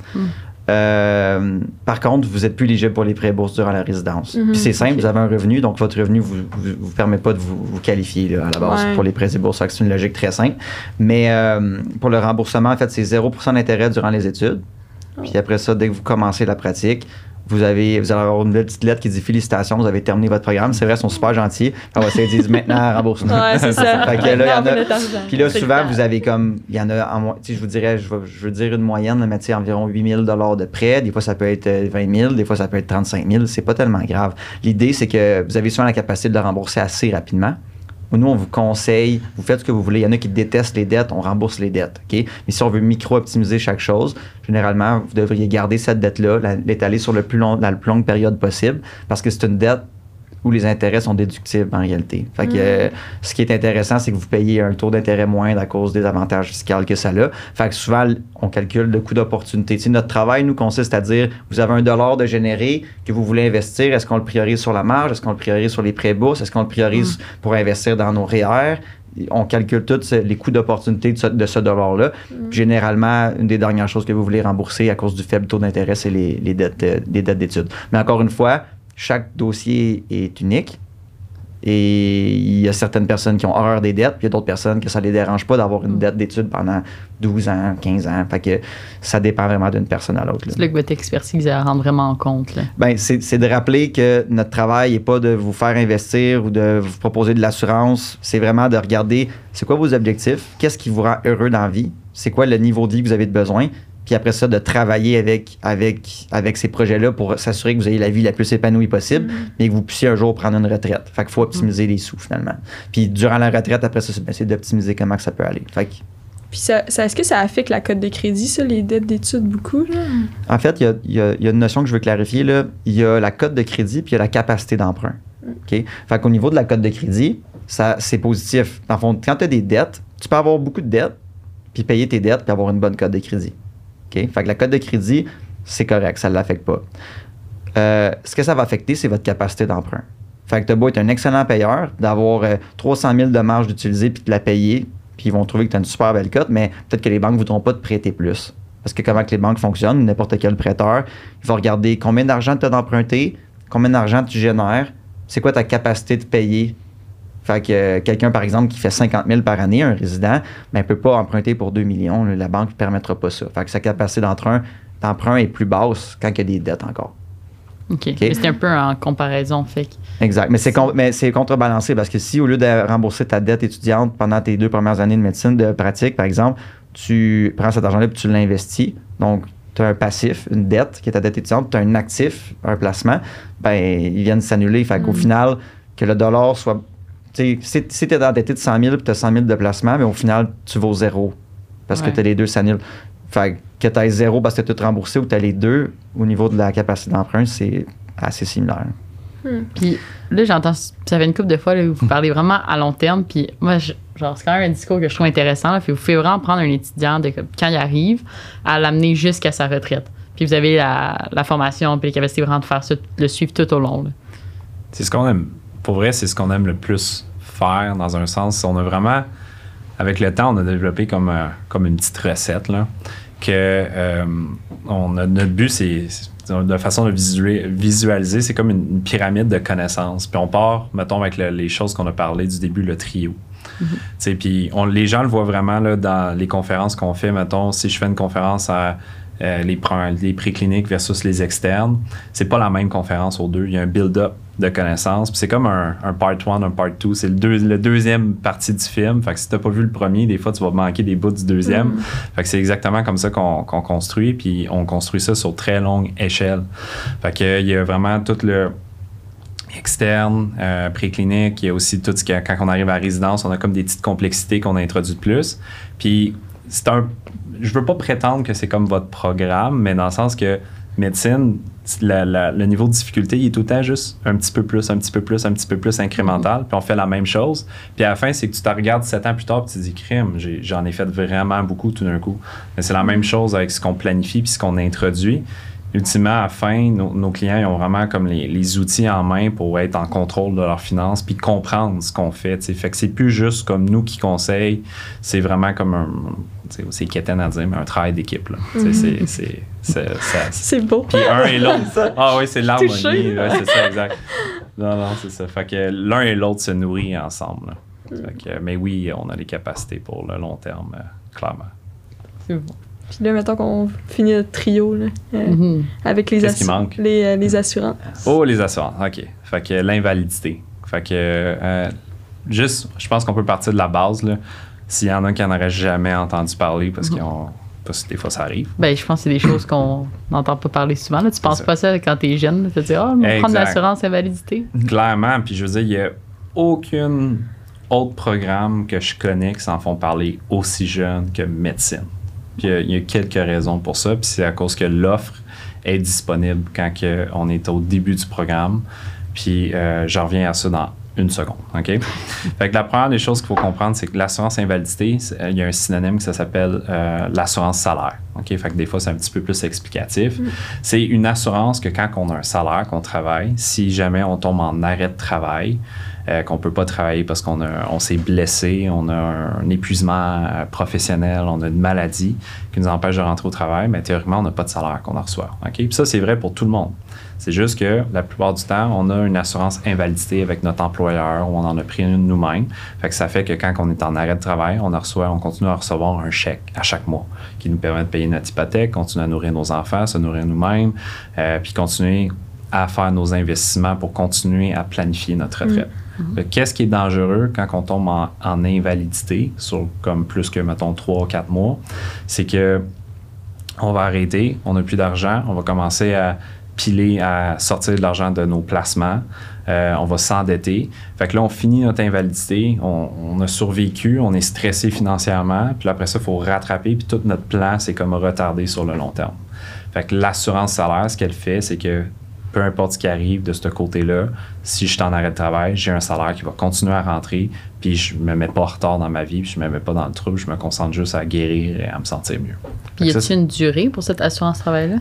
Par contre, vous n'êtes plus éligible pour les prêts bourses durant la résidence. Puis c'est simple, vous avez un revenu, donc votre revenu ne vous permet pas de vous qualifier là, à la base pour les prêts et bourses. C'est une logique très simple. Mais pour le remboursement, en fait, c'est 0% d'intérêt durant les études. Puis après ça, dès que vous commencez la pratique, vous allez avoir une petite lettre qui dit félicitations, vous avez terminé votre programme. C'est vrai, ils sont super gentils. On va essayer de dire maintenant remboursement. Ouais, c'est ça. Fait que là, il y en a. Puis là, souvent, vous avez comme. Il y en a, je vous dirais, je veux dire une moyenne, mais environ 8 000 $ de prêt. Des fois, ça peut être 20 000, des fois, ça peut être 35 000. C'est pas tellement grave. L'idée, c'est que vous avez souvent la capacité de le rembourser assez rapidement. Nous, on vous conseille, vous faites ce que vous voulez. Il y en a qui détestent les dettes, on rembourse les dettes. OK? Mais si on veut micro-optimiser chaque chose, généralement, vous devriez garder cette dette-là, l'étaler sur la plus longue période possible, parce que c'est une dette où les intérêts sont déductibles en réalité. Fait que ce qui est intéressant, c'est que vous payez un taux d'intérêt moindre à cause des avantages fiscaux que ça a. Fait que souvent, on calcule le coût d'opportunité. Tu sais, notre travail, nous, consiste à dire, vous avez $1 de généré que vous voulez investir, est-ce qu'on le priorise sur la marge, est-ce qu'on le priorise sur les prêts bourses, est-ce qu'on le priorise pour investir dans nos REER? On calcule tous les coûts d'opportunité de ce dollar-là. Généralement, une des dernières choses que vous voulez rembourser à cause du faible taux d'intérêt, c'est les dettes d'études. Mais encore une fois, chaque dossier est unique et il y a certaines personnes qui ont horreur des dettes, puis il y a d'autres personnes que ça ne les dérange pas d'avoir une dette d'études pendant 12 ans, 15 ans. Fait que ça dépend vraiment d'une personne à l'autre. C'est là que votre expertise elle rentre vraiment en compte. Là. Ben, c'est de rappeler que notre travail n'est pas de vous faire investir ou de vous proposer de l'assurance. C'est vraiment de regarder c'est quoi vos objectifs, qu'est-ce qui vous rend heureux dans la vie, c'est quoi le niveau de vie que vous avez besoin. Puis après ça, de travailler avec ces projets-là pour s'assurer que vous ayez la vie la plus épanouie possible, mais que vous puissiez un jour prendre une retraite. Fait qu'il faut optimiser les sous, finalement. Puis durant la retraite, après ça, c'est d'optimiser comment que ça peut aller. Fait que, puis est-ce que ça affecte la cote de crédit, ça, les dettes d'études, beaucoup? Là? En fait, il y a une notion que je veux clarifier. Là. Il y a la cote de crédit puis il y a la capacité d'emprunt. OK? Fait qu'au niveau de la cote de crédit, c'est positif. Dans le fond, quand tu as des dettes, tu peux avoir beaucoup de dettes, puis payer tes dettes, puis avoir une bonne cote de crédit. Okay? Fait que la cote de crédit, c'est correct, ça ne l'affecte pas. Ce que ça va affecter, c'est votre capacité d'emprunt. Fait que tu as beau être un excellent payeur, d'avoir 300 000 de marge d'utiliser puis de la payer, puis ils vont trouver que tu as une super belle cote, mais peut-être que les banques ne voudront pas te prêter plus. Parce que comment que les banques fonctionnent, n'importe quel prêteur, il va regarder combien d'argent tu as d'emprunté, combien d'argent tu génères, c'est quoi ta capacité de payer. Fait que quelqu'un, par exemple, qui fait 50 000 par année, un résident, ben, ne peut pas emprunter pour 2 millions. La banque ne permettra pas ça. Fait que sa capacité d'emprunt est plus basse quand il y a des dettes encore. OK. Mais c'est un peu en comparaison, fait que... Exact. Mais c'est contrebalancé parce que si, au lieu de rembourser ta dette étudiante pendant tes 2 premières années de médecine de pratique, par exemple, tu prends cet argent-là et tu l'investis, donc tu as un passif, une dette qui est ta dette étudiante, tu as un actif, un placement, ben ils viennent s'annuler. Fait qu'au final, que le dollar soit... Si tu es endetté de 100 000 et tu as 100 000 de placement, mais au final, tu vaux zéro parce que tu as les deux s'annulent. Fait que tu as zéro parce que tu as tout remboursé ou tu as les deux, au niveau de la capacité d'emprunt, c'est assez similaire. Puis là, j'entends, ça fait une couple de fois, là, vous parlez vraiment à long terme. Puis moi, c'est quand même un discours que je trouve intéressant. Là, vous pouvez vraiment prendre un étudiant quand il arrive à l'amener jusqu'à sa retraite. Puis vous avez la formation puis les capacités vraiment de faire ça, le suivre tout au long. Là. C'est ce qu'on aime. Pour vrai, c'est ce qu'on aime le plus faire dans un sens. On a vraiment, avec le temps, on a développé comme une petite recette là, que notre but, c'est de façon de visualiser, c'est comme une pyramide de connaissances. Puis on part, mettons, avec les choses qu'on a parlé du début, le trio. Puis les gens le voient vraiment là, dans les conférences qu'on fait. Mettons, si je fais une conférence à les précliniques versus les externes, c'est pas la même conférence aux deux. Il y a un build-up de connaissances. Puis c'est comme un part 1, un part 2. C'est le deuxième partie du film. Fait que si t'as pas vu le premier, des fois, tu vas manquer des bouts du deuxième. Fait que c'est exactement comme ça qu'on construit. Puis on construit ça sur très longue échelle. Fait que il y a vraiment tout le externe, préclinique. Il y a aussi tout ce qui quand on arrive à la résidence, on a comme des petites complexités qu'on a introduites de plus. Puis je veux pas prétendre que c'est comme votre programme, mais dans le sens que médecine, le niveau de difficulté, il est tout le temps juste un petit peu plus, un petit peu plus, un petit peu plus incrémental, puis on fait la même chose. Puis à la fin, c'est que tu te regardes 7 ans plus tard, puis tu te dis, crime, j'en ai fait vraiment beaucoup tout d'un coup. Mais c'est la même chose avec ce qu'on planifie puis ce qu'on introduit. Ultimement, à la fin, nos clients ils ont vraiment comme les outils en main pour être en contrôle de leurs finances puis comprendre ce qu'on fait. T'sais. Fait que c'est plus juste comme nous qui conseillent, c'est vraiment comme c'est quétaine à dire, mais un travail d'équipe. Là. C'est beau. Puis un et l'autre. Ah oui, c'est l'harmonie. Ouais, c'est ça, exact. Non, c'est ça. Fait que l'un et l'autre se nourrissent ensemble. Fait que, mais oui, on a les capacités pour le long terme, clairement. C'est bon. Puis là, mettons qu'on finit notre trio là, avec les assurances. Oh, les assurances, OK. Fait que l'invalidité. Fait que juste, je pense qu'on peut partir de la base, là, s'il y en a qui n'en auraient jamais entendu parler parce que des fois, ça arrive. Ben, je pense que c'est des choses qu'on n'entend pas parler souvent. Là. Tu penses pas ça quand t'es jeune. Tu te dis, on va prendre l'assurance invalidité. Clairement. Puis je veux dire, il n'y a aucun autre programme que je connais qui s'en font parler aussi jeune que médecine. Puis il y a quelques raisons pour ça. Puis c'est à cause que l'offre est disponible quand on est au début du programme. Puis, je reviens à ça dans une seconde, OK? Fait que la première des choses qu'il faut comprendre, c'est que l'assurance invalidité, il y a un synonyme que ça s'appelle l'assurance salaire, OK? Fait que des fois, c'est un petit peu plus explicatif. C'est une assurance que quand on a un salaire, qu'on travaille, si jamais on tombe en arrêt de travail, qu'on ne peut pas travailler parce qu'on s'est blessé, on a un épuisement professionnel, on a une maladie qui nous empêche de rentrer au travail, mais théoriquement, on n'a pas de salaire qu'on en reçoit, OK? Puis ça, c'est vrai pour tout le monde. C'est juste que la plupart du temps, on a une assurance invalidité avec notre employeur ou on en a pris une nous-mêmes. Fait que ça fait que quand on est en arrêt de travail, on continue à recevoir un chèque à chaque mois qui nous permet de payer notre hypothèque, continuer à nourrir nos enfants, se nourrir nous-mêmes, puis continuer à faire nos investissements pour continuer à planifier notre retraite. Qu'est-ce qui est dangereux quand on tombe en invalidité, sur comme plus que, mettons, 3 ou 4 mois, c'est que on va arrêter, on n'a plus d'argent, on va commencer à piler, à sortir de l'argent de nos placements, on va s'endetter. Fait que là, on finit notre invalidité, on a survécu, on est stressé financièrement, puis après ça, il faut rattraper, puis tout notre plan, c'est comme retardé sur le long terme. Fait que l'assurance salaire, ce qu'elle fait, c'est que peu importe ce qui arrive de ce côté-là, si je suis en arrêt de travail, j'ai un salaire qui va continuer à rentrer, puis je me mets pas en retard dans ma vie, puis je me mets pas dans le trouble, je me concentre juste à guérir et à me sentir mieux. Puis y a-t-il une durée pour cette assurance travail-là?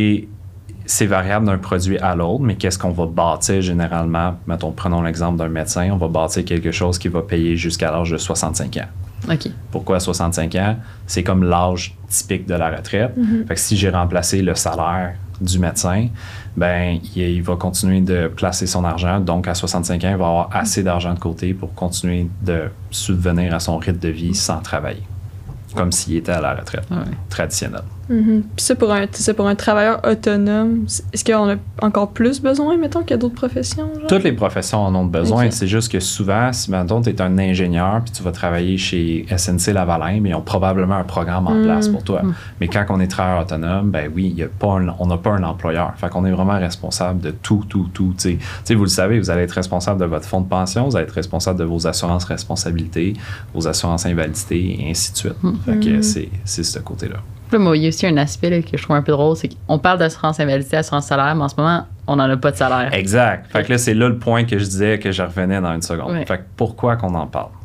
C'est variable d'un produit à l'autre, mais qu'est-ce qu'on va bâtir généralement? Mettons, prenons l'exemple d'un médecin, on va bâtir quelque chose qui va payer jusqu'à l'âge de 65 ans. OK. Pourquoi 65 ans? C'est comme l'âge typique de la retraite. Fait que si j'ai remplacé le salaire du médecin, ben il va continuer de placer son argent. Donc, à 65 ans, il va avoir assez d'argent de côté pour continuer de subvenir à son rythme de vie sans travailler, comme s'il était à la retraite traditionnelle. Puis ça, pour un travailleur autonome, est-ce qu'on a encore plus besoin, mettons, qu'il y a d'autres professions? Genre? Toutes les professions en ont besoin. Okay. C'est juste que souvent, si, mettons, tu es un ingénieur puis tu vas travailler chez SNC Lavalin, mais ils ont probablement un programme en place pour toi. Mais quand on est travailleur autonome, ben oui, on n'a pas un employeur. Fait qu'on est vraiment responsable de tout. T'sais, vous le savez, vous allez être responsable de votre fonds de pension, vous allez être responsable de vos assurances responsabilité, vos assurances invalidité, et ainsi de suite. Fait que c'est ce côté-là. Là, moi, il y a aussi un aspect là, que je trouve un peu drôle, c'est qu'on parle d'assurance invalidité, assurance salaire, mais en ce moment, on n'en a pas de salaire. Exact. Fait que là, c'est là le point que je disais que je revenais dans une seconde. Ouais. Fait que pourquoi qu'on en parle?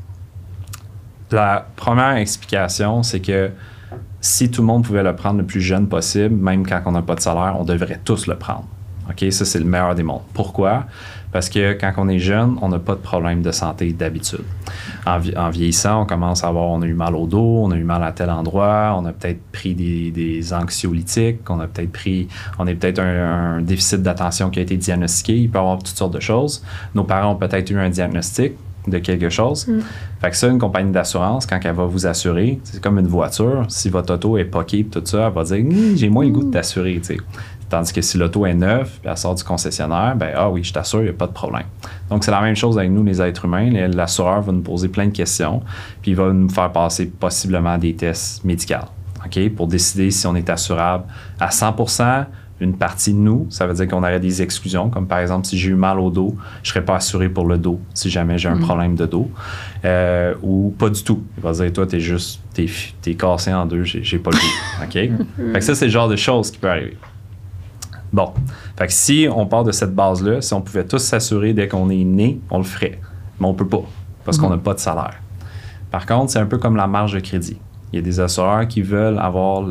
La première explication, c'est que si tout le monde pouvait le prendre le plus jeune possible, même quand on n'a pas de salaire, on devrait tous le prendre. OK? Ça, c'est le meilleur des mondes. Pourquoi? Parce que quand on est jeune, on n'a pas de problème de santé d'habitude. En vieillissant, on a eu mal au dos, on a eu mal à tel endroit, on a peut-être pris des anxiolytiques, on est peut-être un déficit d'attention qui a été diagnostiqué, il peut y avoir toutes sortes de choses. Nos parents ont peut-être eu un diagnostic de quelque chose. Fait que ça, une compagnie d'assurance, quand elle va vous assurer, c'est comme une voiture. Si votre auto est poquée et tout ça, elle va dire « j'ai moins le goût de t'assurer », tu sais. Tandis que si l'auto est neuve et elle sort du concessionnaire, ben ah oui, je t'assure, il n'y a pas de problème. Donc, c'est la même chose avec nous, les êtres humains. L'assureur va nous poser plein de questions, puis il va nous faire passer possiblement des tests médicaux, OK, pour décider si on est assurable à 100%. Une partie de nous, ça veut dire qu'on aurait des exclusions, comme par exemple, si j'ai eu mal au dos, je ne serais pas assuré pour le dos, si jamais j'ai un problème de dos, ou pas du tout. Il va dire, toi, t'es cassé en deux, j'ai pas le dos, OK? Fait que ça, c'est le genre de choses qui peut arriver. Bon, fait que si on part de cette base-là, si on pouvait tous s'assurer dès qu'on est né, on le ferait. Mais on peut pas, parce qu'on n'a pas de salaire. Par contre, c'est un peu comme la marge de crédit. Il y a des assureurs qui veulent avoir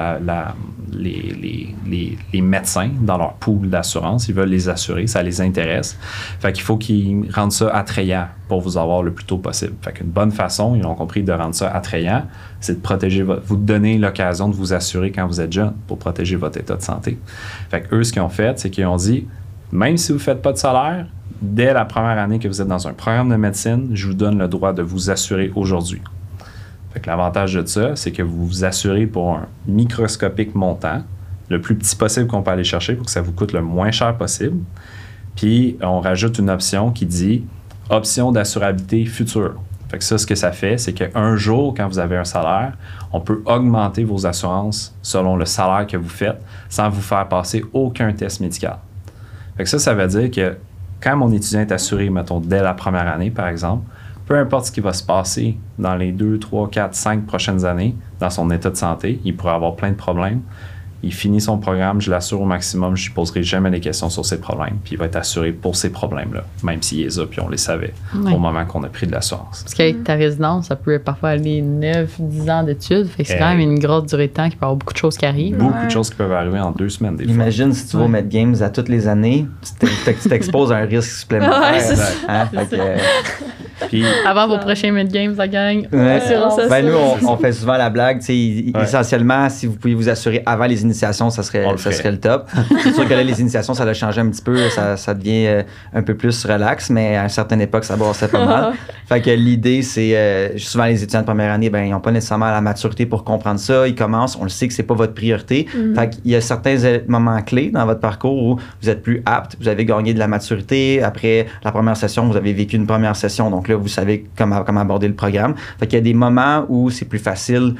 les médecins dans leur pool d'assurance. Ils veulent les assurer, ça les intéresse. Fait qu'il faut qu'ils rendent ça attrayant pour vous avoir le plus tôt possible. Fait qu'une bonne façon, ils ont compris, de rendre ça attrayant, c'est de protéger vous donner l'occasion de vous assurer quand vous êtes jeune pour protéger votre état de santé. Fait qu'eux, ce qu'ils ont fait, c'est qu'ils ont dit, même si vous ne faites pas de salaire, dès la première année que vous êtes dans un programme de médecine, je vous donne le droit de vous assurer aujourd'hui. Fait que l'avantage de ça, c'est que vous vous assurez pour un microscopique montant, le plus petit possible qu'on peut aller chercher pour que ça vous coûte le moins cher possible. Puis, on rajoute une option qui dit « option d'assurabilité future ». Fait que ça, ce que ça fait, c'est qu'un jour, quand vous avez un salaire, on peut augmenter vos assurances selon le salaire que vous faites sans vous faire passer aucun test médical. Fait que ça veut dire que quand mon étudiant est assuré, mettons, dès la première année, par exemple, peu importe ce qui va se passer dans les 2, 3, 4, 5 prochaines années dans son état de santé, il pourrait avoir plein de problèmes. il finit son programme, je l'assure au maximum, je lui poserai jamais des questions sur ses problèmes, puis il va être assuré pour ces problèmes-là, même s'il les a, puis on les savait au moment qu'on a pris de l'assurance. Parce qu'avec ta résidence, ça peut parfois aller 9-10 ans d'études, fait que c'est quand même une grosse durée de temps qu'il peut y avoir beaucoup de choses qui arrivent. Beaucoup de choses qui peuvent arriver en 2 semaines, des fois. Imagine si tu vas au Met Games à toutes les années, tu t'exposes à un risque supplémentaire. Ouais, c'est ça. Hein? Fait que, Puis, Avant vos prochains mid-games, la gang. ouais. ça, Nous, on fait souvent la blague. Essentiellement, si vous pouviez vous assurer avant les initiations, ça serait le top. C'est sûr que là, les initiations, ça a changé un petit peu. Ça devient un peu plus relax, mais à une certaine époque, ça brassait pas mal. Fait que l'idée, c'est souvent les étudiants de première année, ben, ils n'ont pas nécessairement la maturité pour comprendre ça. Ils commencent, on le sait que c'est pas votre priorité. Fait qu'il y a certains moments clés dans votre parcours où vous êtes plus apte, vous avez gagné de la maturité. Après la première session, vous avez vécu une première session. Donc là, vous savez comment aborder le programme. Fait qu'il y a des moments où c'est plus facile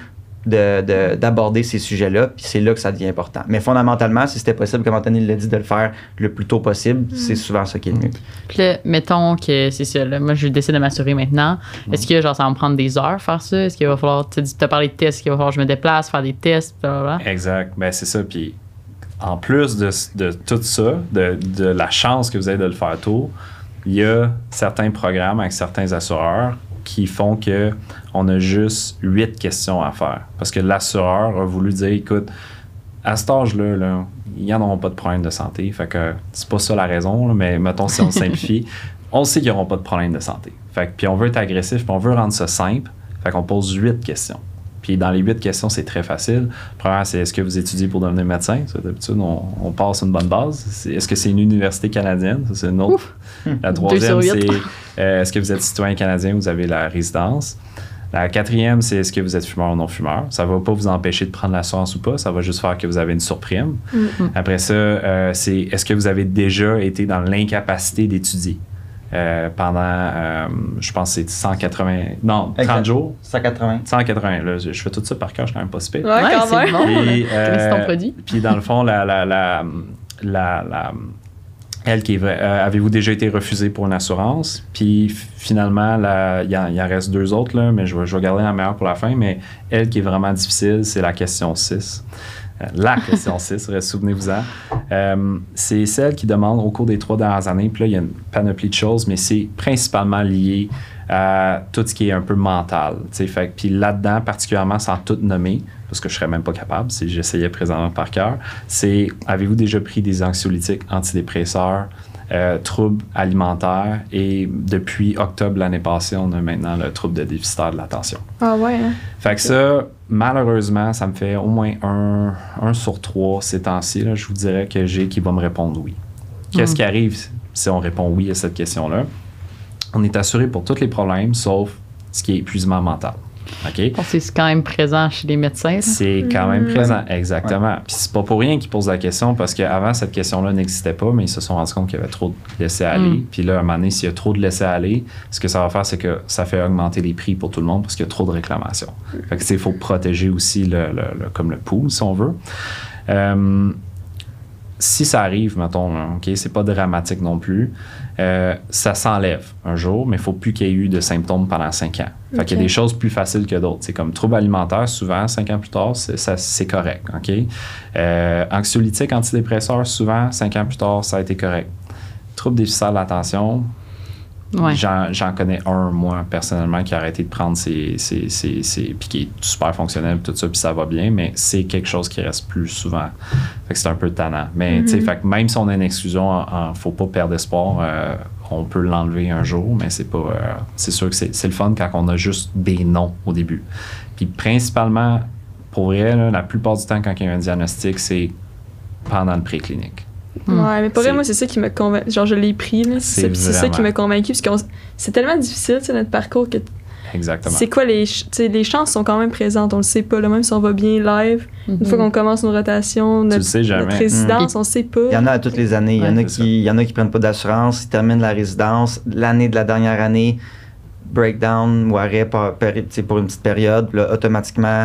d'aborder ces sujets-là, puis c'est là que ça devient important. Mais fondamentalement, si c'était possible, comme Anthony l'a dit, de le faire le plus tôt possible, c'est souvent ça qui est le mieux. Puis là, mettons que c'est ça, là, moi je décide de m'assurer maintenant. Est-ce que genre ça va me prendre des heures faire ça? Est-ce qu'il va falloir, tu as parlé de tests, est-ce qu'il va falloir que je me déplace, faire des tests, blablabla? Exact, ben c'est ça. Puis en plus de tout ça, de la chance que vous avez de le faire tôt, il y a certains programmes avec certains assureurs qui font que on a juste 8 questions à faire. Parce que l'assureur a voulu dire, écoute, à cet âge-là, là, ils n'en auront pas de problème de santé. Fait que c'est pas ça la raison, là, mais mettons, si on simplifie, on sait qu'ils n'auront pas de problème de santé. Fait que, puis on veut être agressif, puis on veut rendre ça simple. Fait qu'on pose 8 questions. Puis dans les 8 questions, c'est très facile. Première, c'est est-ce que vous étudiez pour devenir médecin? Ça, d'habitude, on passe une bonne base. Est-ce que c'est une université canadienne? Ça, c'est une autre. Ouf. La troisième, c'est est-ce que vous êtes citoyen canadien? Vous avez la résidence. La quatrième, c'est est-ce que vous êtes fumeur ou non fumeur? Ça ne va pas vous empêcher de prendre l'assurance ou pas. Ça va juste faire que vous avez une surprime. Après ça, c'est est-ce que vous avez déjà été dans l'incapacité d'étudier? Pendant, je pense que c'est 180... Non, 30 jours. 180. 180. Là, je fais tout ça par cœur, je suis quand même pas si pire. Ouais, quand c'est même. bon. Puis, c'est ton produit. Puis dans le fond, elle qui est avez-vous déjà été refusé pour une assurance? Puis finalement, il en reste 2 autres, là, mais je vais garder la meilleure pour la fin. Mais elle qui est vraiment difficile, c'est la question 6. La question 6, souvenez-vous-en. C'est celle qui demande au cours des 3 dernières années, puis là, il y a une panoplie de choses, mais c'est principalement lié à tout ce qui est un peu mental. Puis là-dedans, particulièrement sans tout nommer, parce que je ne serais même pas capable si j'essayais présentement par cœur, c'est avez-vous déjà pris des anxiolytiques, antidépresseurs, troubles alimentaires, et depuis octobre l'année passée, on a maintenant le trouble de déficitaire de l'attention. Ah ouais, hein? Fait que ça, malheureusement, ça me fait au moins un sur 3 ces temps-ci. Là, je vous dirais que j'ai qui va me répondre oui. Qu'est-ce qui arrive si on répond oui à cette question-là? On est assuré pour tous les problèmes, sauf ce qui est épuisement mental. OK? C'est quand même présent chez les médecins. Là. C'est quand même présent, exactement. Puis c'est pas pour rien qu'ils posent la question, parce qu'avant, cette question-là n'existait pas, mais ils se sont rendus compte qu'il y avait trop de laisser-aller. Puis là, à un moment donné, s'il y a trop de laisser-aller, ce que ça va faire, c'est que ça fait augmenter les prix pour tout le monde parce qu'il y a trop de réclamations. Fait que, il faut protéger aussi comme le pool, si on veut. Si ça arrive, mettons, OK, c'est pas dramatique non plus, ça s'enlève un jour, mais il ne faut plus qu'il y ait eu de symptômes pendant 5 ans. Fait qu'il y a des choses plus faciles que d'autres. C'est comme trouble alimentaire, souvent, 5 ans plus tard, c'est correct. OK? Anxiolytique, antidépresseur, souvent, 5 ans plus tard, ça a été correct. Trouble déficitaire de l'attention, ouais. J'en connais un, moi, personnellement, qui a arrêté de prendre puis qui est super fonctionnel, tout ça, puis ça va bien, mais c'est quelque chose qui reste plus souvent. Fait que c'est un peu tannant. Mais, tu sais, fait que même si on a une exclusion, faut pas perdre espoir. On peut l'enlever un jour, mais c'est pas... c'est sûr que c'est le fun quand on a juste des noms au début. Puis principalement, pour vrai, là, la plupart du temps, quand il y a un diagnostic, c'est pendant le préclinique. Ouais, mais pour vrai, moi, c'est ça qui me convainc. Genre, je l'ai pris, là. C'est ça qui m'a convaincu, parce que c'est tellement difficile, tu sais, notre parcours, que. Exactement. C'est quoi les chances sont quand même présentes, on le sait pas, là, même si on va bien live. Une fois qu'on commence nos rotations, notre résidence, on le sait pas. Il y en a à toutes les années. Il y en a qui prennent pas d'assurance, ils terminent la résidence, l'année de la dernière année, breakdown ou arrêt pour une petite période, là, automatiquement,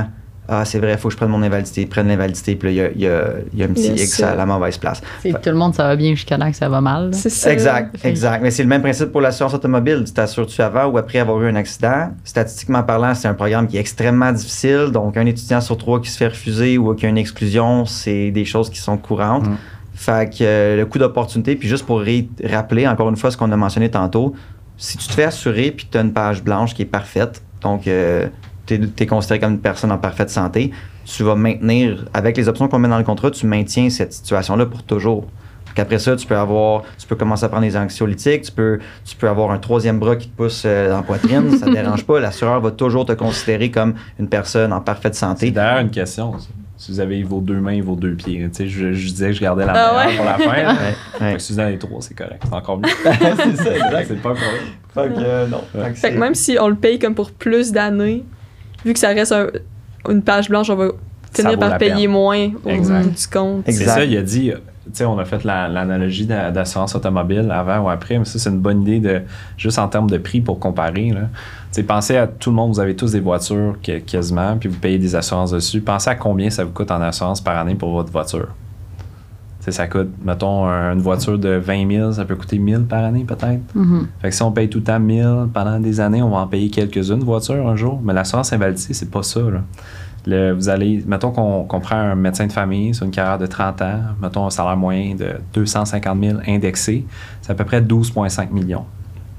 Ah, c'est vrai, il faut que je prenne mon invalidité, prenne l'invalidité, puis là, il y a un petit X à la mauvaise place. Tout le monde, ça va bien jusqu'à là que ça va mal. C'est ça. Exact. Mais c'est le même principe pour l'assurance automobile. Tu t'assures-tu avant ou après avoir eu un accident? Statistiquement parlant, c'est un programme qui est extrêmement difficile. Donc, un étudiant sur 3 qui se fait refuser ou qui a une exclusion, c'est des choses qui sont courantes. Fait que le coût d'opportunité, puis juste pour rappeler encore une fois ce qu'on a mentionné tantôt, si tu te fais assurer puis tu as une page blanche qui est parfaite, donc tu es considéré comme une personne en parfaite santé, tu vas maintenir, avec les options qu'on met dans le contrat, tu maintiens cette situation-là pour toujours. Après ça, tu peux commencer à prendre des anxiolytiques, tu peux avoir un 3e bras qui te pousse dans la poitrine, ça ne dérange pas. L'assureur va toujours te considérer comme une personne en parfaite santé. C'est d'ailleurs une question, ça. Si vous avez vos 2 mains et vos 2 pieds. Tu sais, je disais que je gardais la meilleure pour la fin. Fait que si vous en avez 3, c'est correct. C'est encore mieux. C'est ça, exact. C'est pas un problème. Fait que non. Fait que même si on le paye comme pour plus d'années, vu que ça reste une page blanche, on va finir par payer moins au bout du compte. Exact. C'est ça, il a dit, tu sais, on a fait l'analogie d'assurance automobile avant ou après, mais ça, c'est une bonne idée juste en termes de prix pour comparer. Là. Tu sais, pensez à tout le monde, vous avez tous des voitures quasiment, puis vous payez des assurances dessus. Pensez à combien ça vous coûte en assurance par année pour votre voiture. Tu sais, ça coûte, mettons, une voiture de 20 000, ça peut coûter 1 000 par année peut-être. Fait que si on paye tout le temps 1 000 pendant des années, on va en payer quelques-unes voitures un jour. Mais l'assurance invalidité, c'est pas ça, là. Vous allez, mettons qu'on prend un médecin de famille sur une carrière de 30 ans, mettons un salaire moyen de 250 000 indexé, c'est à peu près 12,5 millions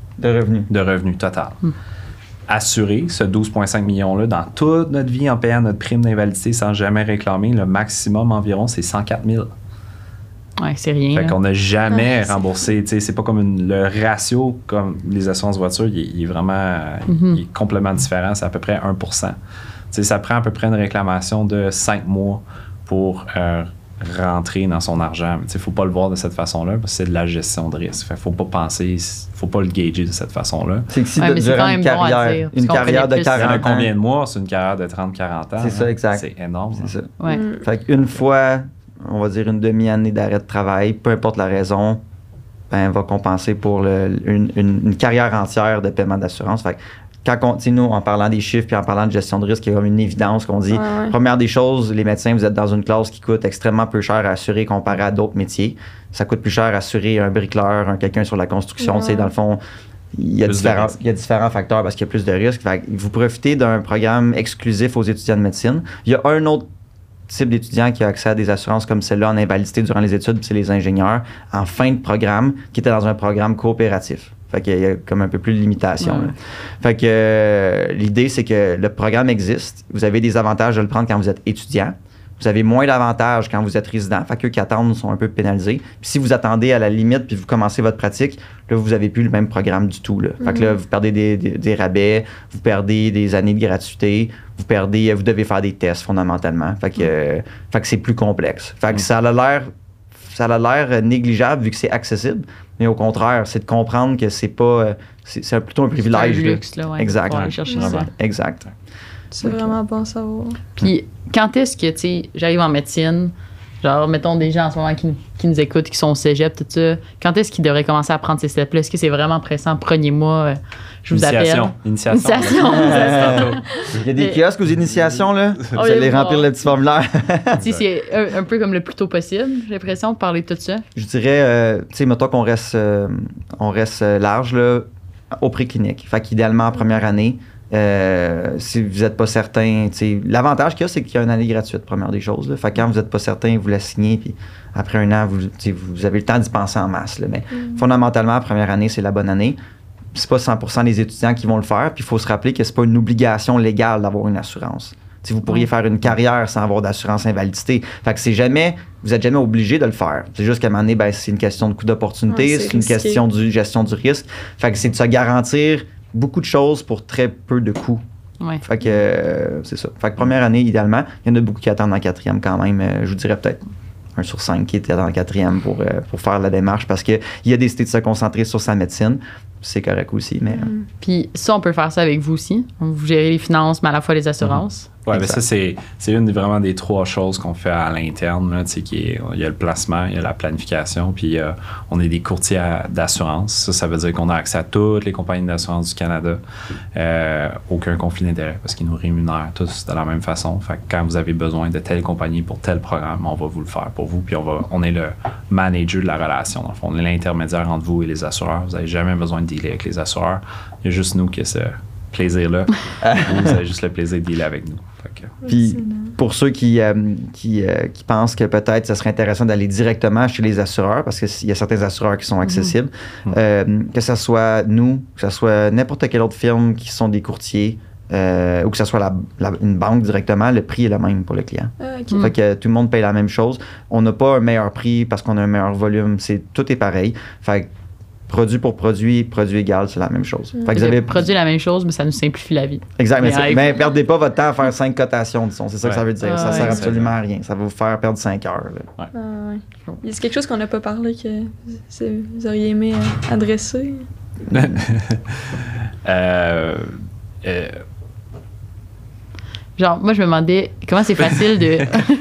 de revenus total. Assurer ce 12,5 millions-là dans toute notre vie en payant notre prime d'invalidité sans jamais réclamer, le maximum environ, c'est 104 000. Ouais, c'est rien. Fait qu'on n'a jamais remboursé. C'est pas comme le ratio, comme les assurances voitures, il est vraiment il est complètement différent. C'est à peu près 1%. Ça prend à peu près une réclamation de 5 mois pour rentrer dans son argent. Il ne faut pas le voir de cette façon-là parce que c'est de la gestion de risque. Il ne faut pas penser, faut pas le gager de cette façon-là. C'est que si durant une carrière, une carrière de 40 ans... combien de mois? C'est une carrière de 30-40 ans. C'est ça, exact. C'est énorme. C'est ça. Ouais. Fait qu'une fois, on va dire une demi-année d'arrêt de travail, peu importe la raison, ben, va compenser pour une carrière entière de paiement d'assurance. Fait que quand nous, en parlant des chiffres puis en parlant de gestion de risque, il y a comme une évidence qu'on dit. Première des choses, les médecins, vous êtes dans une classe qui coûte extrêmement peu cher à assurer comparé à d'autres métiers. Ça coûte plus cher à assurer un bricoleur, quelqu'un sur la construction. Dans le fond, il y a différents facteurs parce qu'il y a plus de risques. Fait que vous profitez d'un programme exclusif aux étudiants de médecine. Il y a un autre type d'étudiant qui a accès à des assurances comme celle-là en invalidité durant les études, c'est les ingénieurs en fin de programme qui étaient dans un programme coopératif. Fait qu'il y a comme un peu plus de limitation. Fait que l'idée, c'est que le programme existe. Vous avez des avantages de le prendre quand vous êtes étudiant. Vous avez moins d'avantages quand vous êtes résident. Fait qu'eux qui attendent sont un peu pénalisés. Puis si vous attendez à la limite puis vous commencez votre pratique, là, vous n'avez plus le même programme du tout. Là. Fait que là, vous perdez des rabais, vous perdez des années de gratuité, vous devez faire des tests fondamentalement. Fait que c'est plus complexe. Fait que ça a l'air négligeable vu que c'est accessible. Mais au contraire, c'est de comprendre que c'est pas... c'est plutôt un privilège. C'est un luxe, là, ouais. Exact. Pour aller chercher ça. Exact. C'est vraiment bon à savoir. Puis, quand est-ce que, tu sais, j'arrive en médecine, genre, mettons des gens en ce moment qui nous écoutent, qui sont au cégep, tout ça, quand est-ce qu'ils devraient commencer à prendre ces steps-là? Est-ce que c'est vraiment pressant? Prenez-moi, je vous appelle. Initiation. Il y a des kiosques aux initiations, là. Vous allez remplir le petit formulaire. C'est un peu comme le plus tôt possible, j'ai l'impression, de parler de tout ça. Je dirais, tu sais, mettons qu'on reste large, là, au préclinique. Fait qu'idéalement, en première année, si vous n'êtes pas certain, l'avantage qu'il y a, c'est qu'il y a une année gratuite, première des choses. Là. Fait que quand vous n'êtes pas certain, vous la signez, puis après un an, vous avez le temps d'y penser en masse. Là. Mais fondamentalement, la première année, c'est la bonne année. C'est pas 100% des étudiants qui vont le faire, puis il faut se rappeler que c'est pas une obligation légale d'avoir une assurance. Vous pourriez faire une carrière sans avoir d'assurance invalidité. Fait que vous n'êtes jamais obligé de le faire. C'est juste qu'à un moment donné, ben, c'est une question de coût d'opportunité, c'est une question de gestion du risque. Fait que c'est de se garantir beaucoup de choses pour très peu de coûts. Ouais. Fait que c'est ça. Fait que première année, idéalement, il y en a beaucoup qui attendent en quatrième quand même. Je vous dirais peut-être 1 sur 5 qui était dans le quatrième pour faire la démarche parce qu'il a décidé de se concentrer sur sa médecine. c'est correct aussi. Mais, Puis ça, on peut faire ça avec vous aussi. Vous gérez les finances, mais à la fois les assurances. Ouais, mais ça, c'est vraiment des 3 choses qu'on fait à l'interne. Là, il y a le placement, il y a la planification, puis on est des courtiers d'assurance. Ça veut dire qu'on a accès à toutes les compagnies d'assurance du Canada. Aucun conflit d'intérêt parce qu'ils nous rémunèrent tous de la même façon. Fait que quand vous avez besoin de telle compagnie pour tel programme, on va vous le faire pour vous. Puis on est le manager de la relation. Dans le fond, on est l'intermédiaire entre vous et les assureurs. Vous n'avez jamais besoin de dealer avec les assureurs. Il y a juste nous qui a ce plaisir-là. Vous avez juste le plaisir de dealer avec nous. Puis, pour ceux qui pensent que peut-être ce serait intéressant d'aller directement chez les assureurs, parce qu'il y a certains assureurs qui sont accessibles, que ce soit nous, que ce soit n'importe quelle autre firme qui sont des courtiers, ou que ce soit une banque directement, le prix est le même pour le client. Fait que tout le monde paye la même chose. On n'a pas un meilleur prix parce qu'on a un meilleur volume. Tout est pareil. Fait que produit pour produit égal, c'est la même chose. Fait que vous avez produit la même chose, mais ça nous simplifie la vie. Exact. Mais perdez pas votre temps à faire 5 cotations, disons. C'est ça que ça veut dire. Ça sert absolument à rien. Ça va vous faire perdre 5 heures. Là. Il y a quelque chose qu'on n'a pas parlé que vous auriez aimé adresser? Genre, moi, je me demandais comment c'est facile de...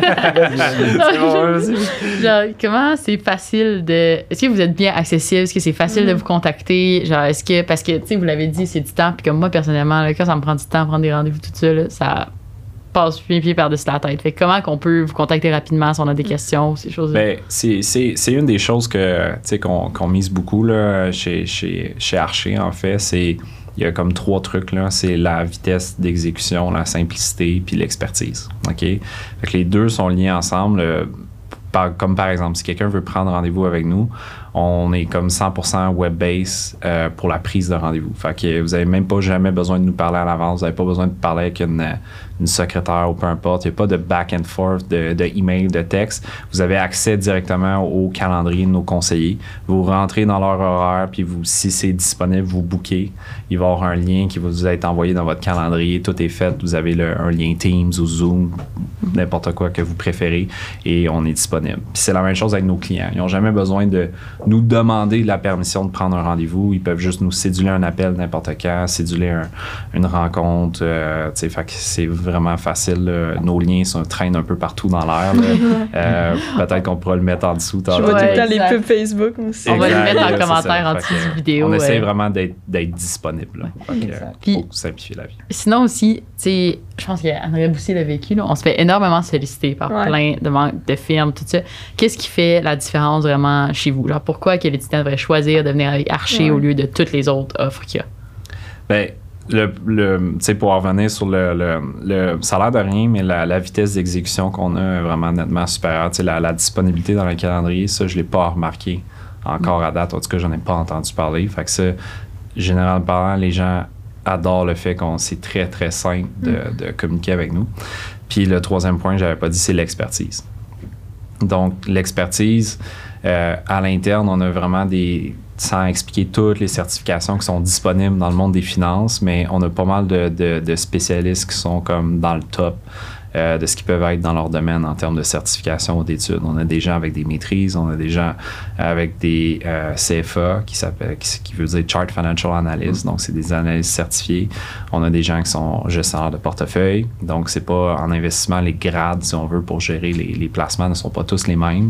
Genre, comment c'est facile de... Est-ce que vous êtes bien accessible? Est-ce que c'est facile de vous contacter? Genre, est-ce que... Parce que, tu sais, vous l'avez dit, c'est du temps. Puis comme moi, personnellement, là, quand ça me prend du temps à prendre des rendez-vous, tout ça, là, ça passe pied par-dessus la tête. Fait que comment qu'on peut vous contacter rapidement si on a des questions, ces choses-là? Ben, c'est une des choses que, tu sais, qu'on mise beaucoup là, chez Archer, en fait. Il y a comme 3 trucs, là. C'est la vitesse d'exécution, la simplicité, puis l'expertise. OK? Fait que les 2 sont liés ensemble. Comme par exemple, si quelqu'un veut prendre rendez-vous avec nous, on est comme 100% web-based pour la prise de rendez-vous. Fait que vous n'avez même pas jamais besoin de nous parler à l'avance. Vous n'avez pas besoin de parler avec une secrétaire ou peu importe. Il n'y a pas de back and forth, de email, de texte. Vous avez accès directement au calendrier de nos conseillers. Vous rentrez dans leur horaire, puis si c'est disponible, vous bookez. Il va y avoir un lien qui va vous être envoyé dans votre calendrier. Tout est fait. Vous avez un lien Teams ou Zoom, n'importe quoi que vous préférez, et on est disponible. Puis c'est la même chose avec nos clients. Ils n'ont jamais besoin de nous demander la permission de prendre un rendez-vous. Ils peuvent juste nous céduler un appel n'importe quand, céduler une rencontre. Fait que c'est vraiment facile. Là. Nos liens traînent un peu partout dans l'air. Peut-être qu'on pourra le mettre en dessous. Je vois tout le temps les pubs Facebook aussi. On va le mettre en commentaire en dessous du vidéo. On essaie vraiment d'être disponible. Pour simplifier la vie. Sinon aussi, tu sais, je pense qu'André Boussy l'a vécu. Là, on se fait énormément solliciter par plein de firmes, tout ça. Qu'est-ce qui fait la différence vraiment chez vous? Genre, pourquoi que l'étudiant devrait choisir de venir avec Archer au lieu de toutes les autres offres qu'il y a? Bien, pour en revenir sur le salaire de rien, mais la vitesse d'exécution qu'on a est vraiment nettement supérieure. La disponibilité dans le calendrier, ça, je ne l'ai pas remarqué encore à date. En tout cas, j'en ai pas entendu parler. Fait que ça, généralement parlant, les gens adorent le fait qu'on c'est très, très simple de communiquer avec nous. Puis le 3e point que j'avais pas dit, c'est l'expertise. Donc, l'expertise, à l'interne, on a vraiment sans expliquer toutes les certifications qui sont disponibles dans le monde des finances, mais on a pas mal de spécialistes qui sont comme dans le top de ce qu'ils peuvent être dans leur domaine en termes de certification ou d'études. On a des gens avec des maîtrises, on a des gens avec des CFA qui veut dire Chart Financial Analyst, donc c'est des analystes certifiés. On a des gens qui sont gestionnaires de portefeuille, donc c'est pas en investissement, les grades, si on veut, pour gérer les placements ne sont pas tous les mêmes.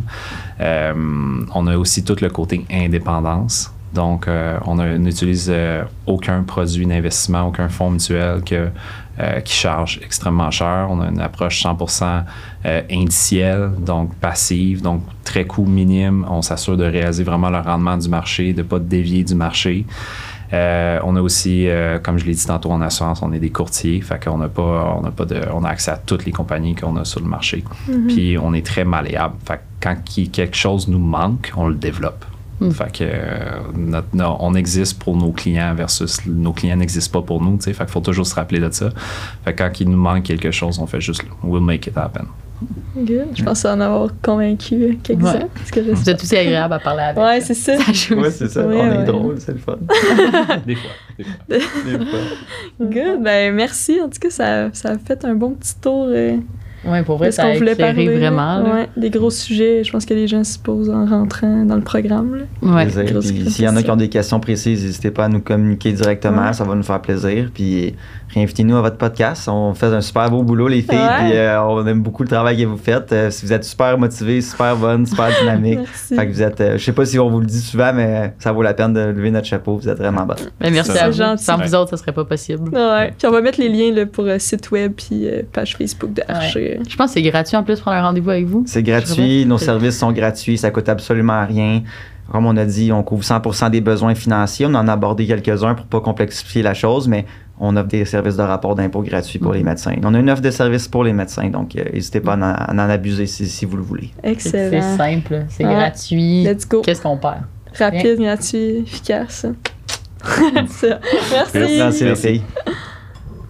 On a aussi tout le côté indépendance. Donc, on n'utilise aucun produit d'investissement, aucun fonds mutuel qui charge extrêmement cher. On a une approche 100% indicielle, donc passive, donc très coût minime. On s'assure de réaliser vraiment le rendement du marché, de ne pas dévier du marché. On a aussi, comme je l'ai dit tantôt en assurance, on est des courtiers, fait qu'on on a accès à toutes les compagnies qu'on a sur le marché. Puis on est très malléable. Fait que quand quelque chose nous manque, on le développe. Fait que on existe pour nos clients versus nos clients n'existent pas pour nous, t'sais. Fait qu'il faut toujours se rappeler de ça. Fait que quand il nous manque quelque chose, on fait juste we'll make it happen. Good. Je pense en avoir convaincu quelques-uns. Vous êtes aussi agréable à parler avec. Ouais, c'est ça. Ouais, c'est ça. On est drôle, c'est le fun. Des fois. Good. Ben, merci. En tout cas, ça a fait un bon petit tour Ouais, pour vrai, de ce ça a qu'on voulait éclairé parler. vraiment. Là. Ouais, des gros sujets, je pense que les gens se posent en rentrant dans le programme. Là. Ouais. Plaisir. Grosse Puis question. s'il y en a qui ont des questions précises, n'hésitez pas à nous communiquer directement, Ouais. ça va nous faire plaisir. Puis réinvitez-nous à votre podcast. On fait un super beau boulot, les filles, Ouais. puis on aime beaucoup le travail que vous faites. Si vous êtes super motivés, super bonnes, super dynamiques. Merci. Fait que vous êtes, je sais pas si on vous le dit souvent, mais ça vaut la peine de lever notre chapeau. Vous êtes vraiment bonnes. Ben, merci C'est à vous. gentil. Sans vous autres, ça serait pas possible. Ouais. Puis on va mettre les liens là, pour site web puis page Facebook de Archer. Je pense que c'est gratuit en plus prendre un rendez-vous avec vous. C'est Je gratuit, vois. nos services sont gratuits, ça coûte absolument rien. Comme on a dit, on couvre 100% des besoins financiers. On en a abordé quelques-uns pour pas complexifier la chose, mais on offre des services de rapport d'impôt gratuits pour les médecins. On a une offre de services pour les médecins, donc n'hésitez pas à en abuser si vous le voulez. C'est Excellent. simple, c'est Ouais. gratuit. Let's go. Qu'est-ce qu'on perd? Rapide, gratuit, efficace. Ça. Merci. Merci les Merci. filles.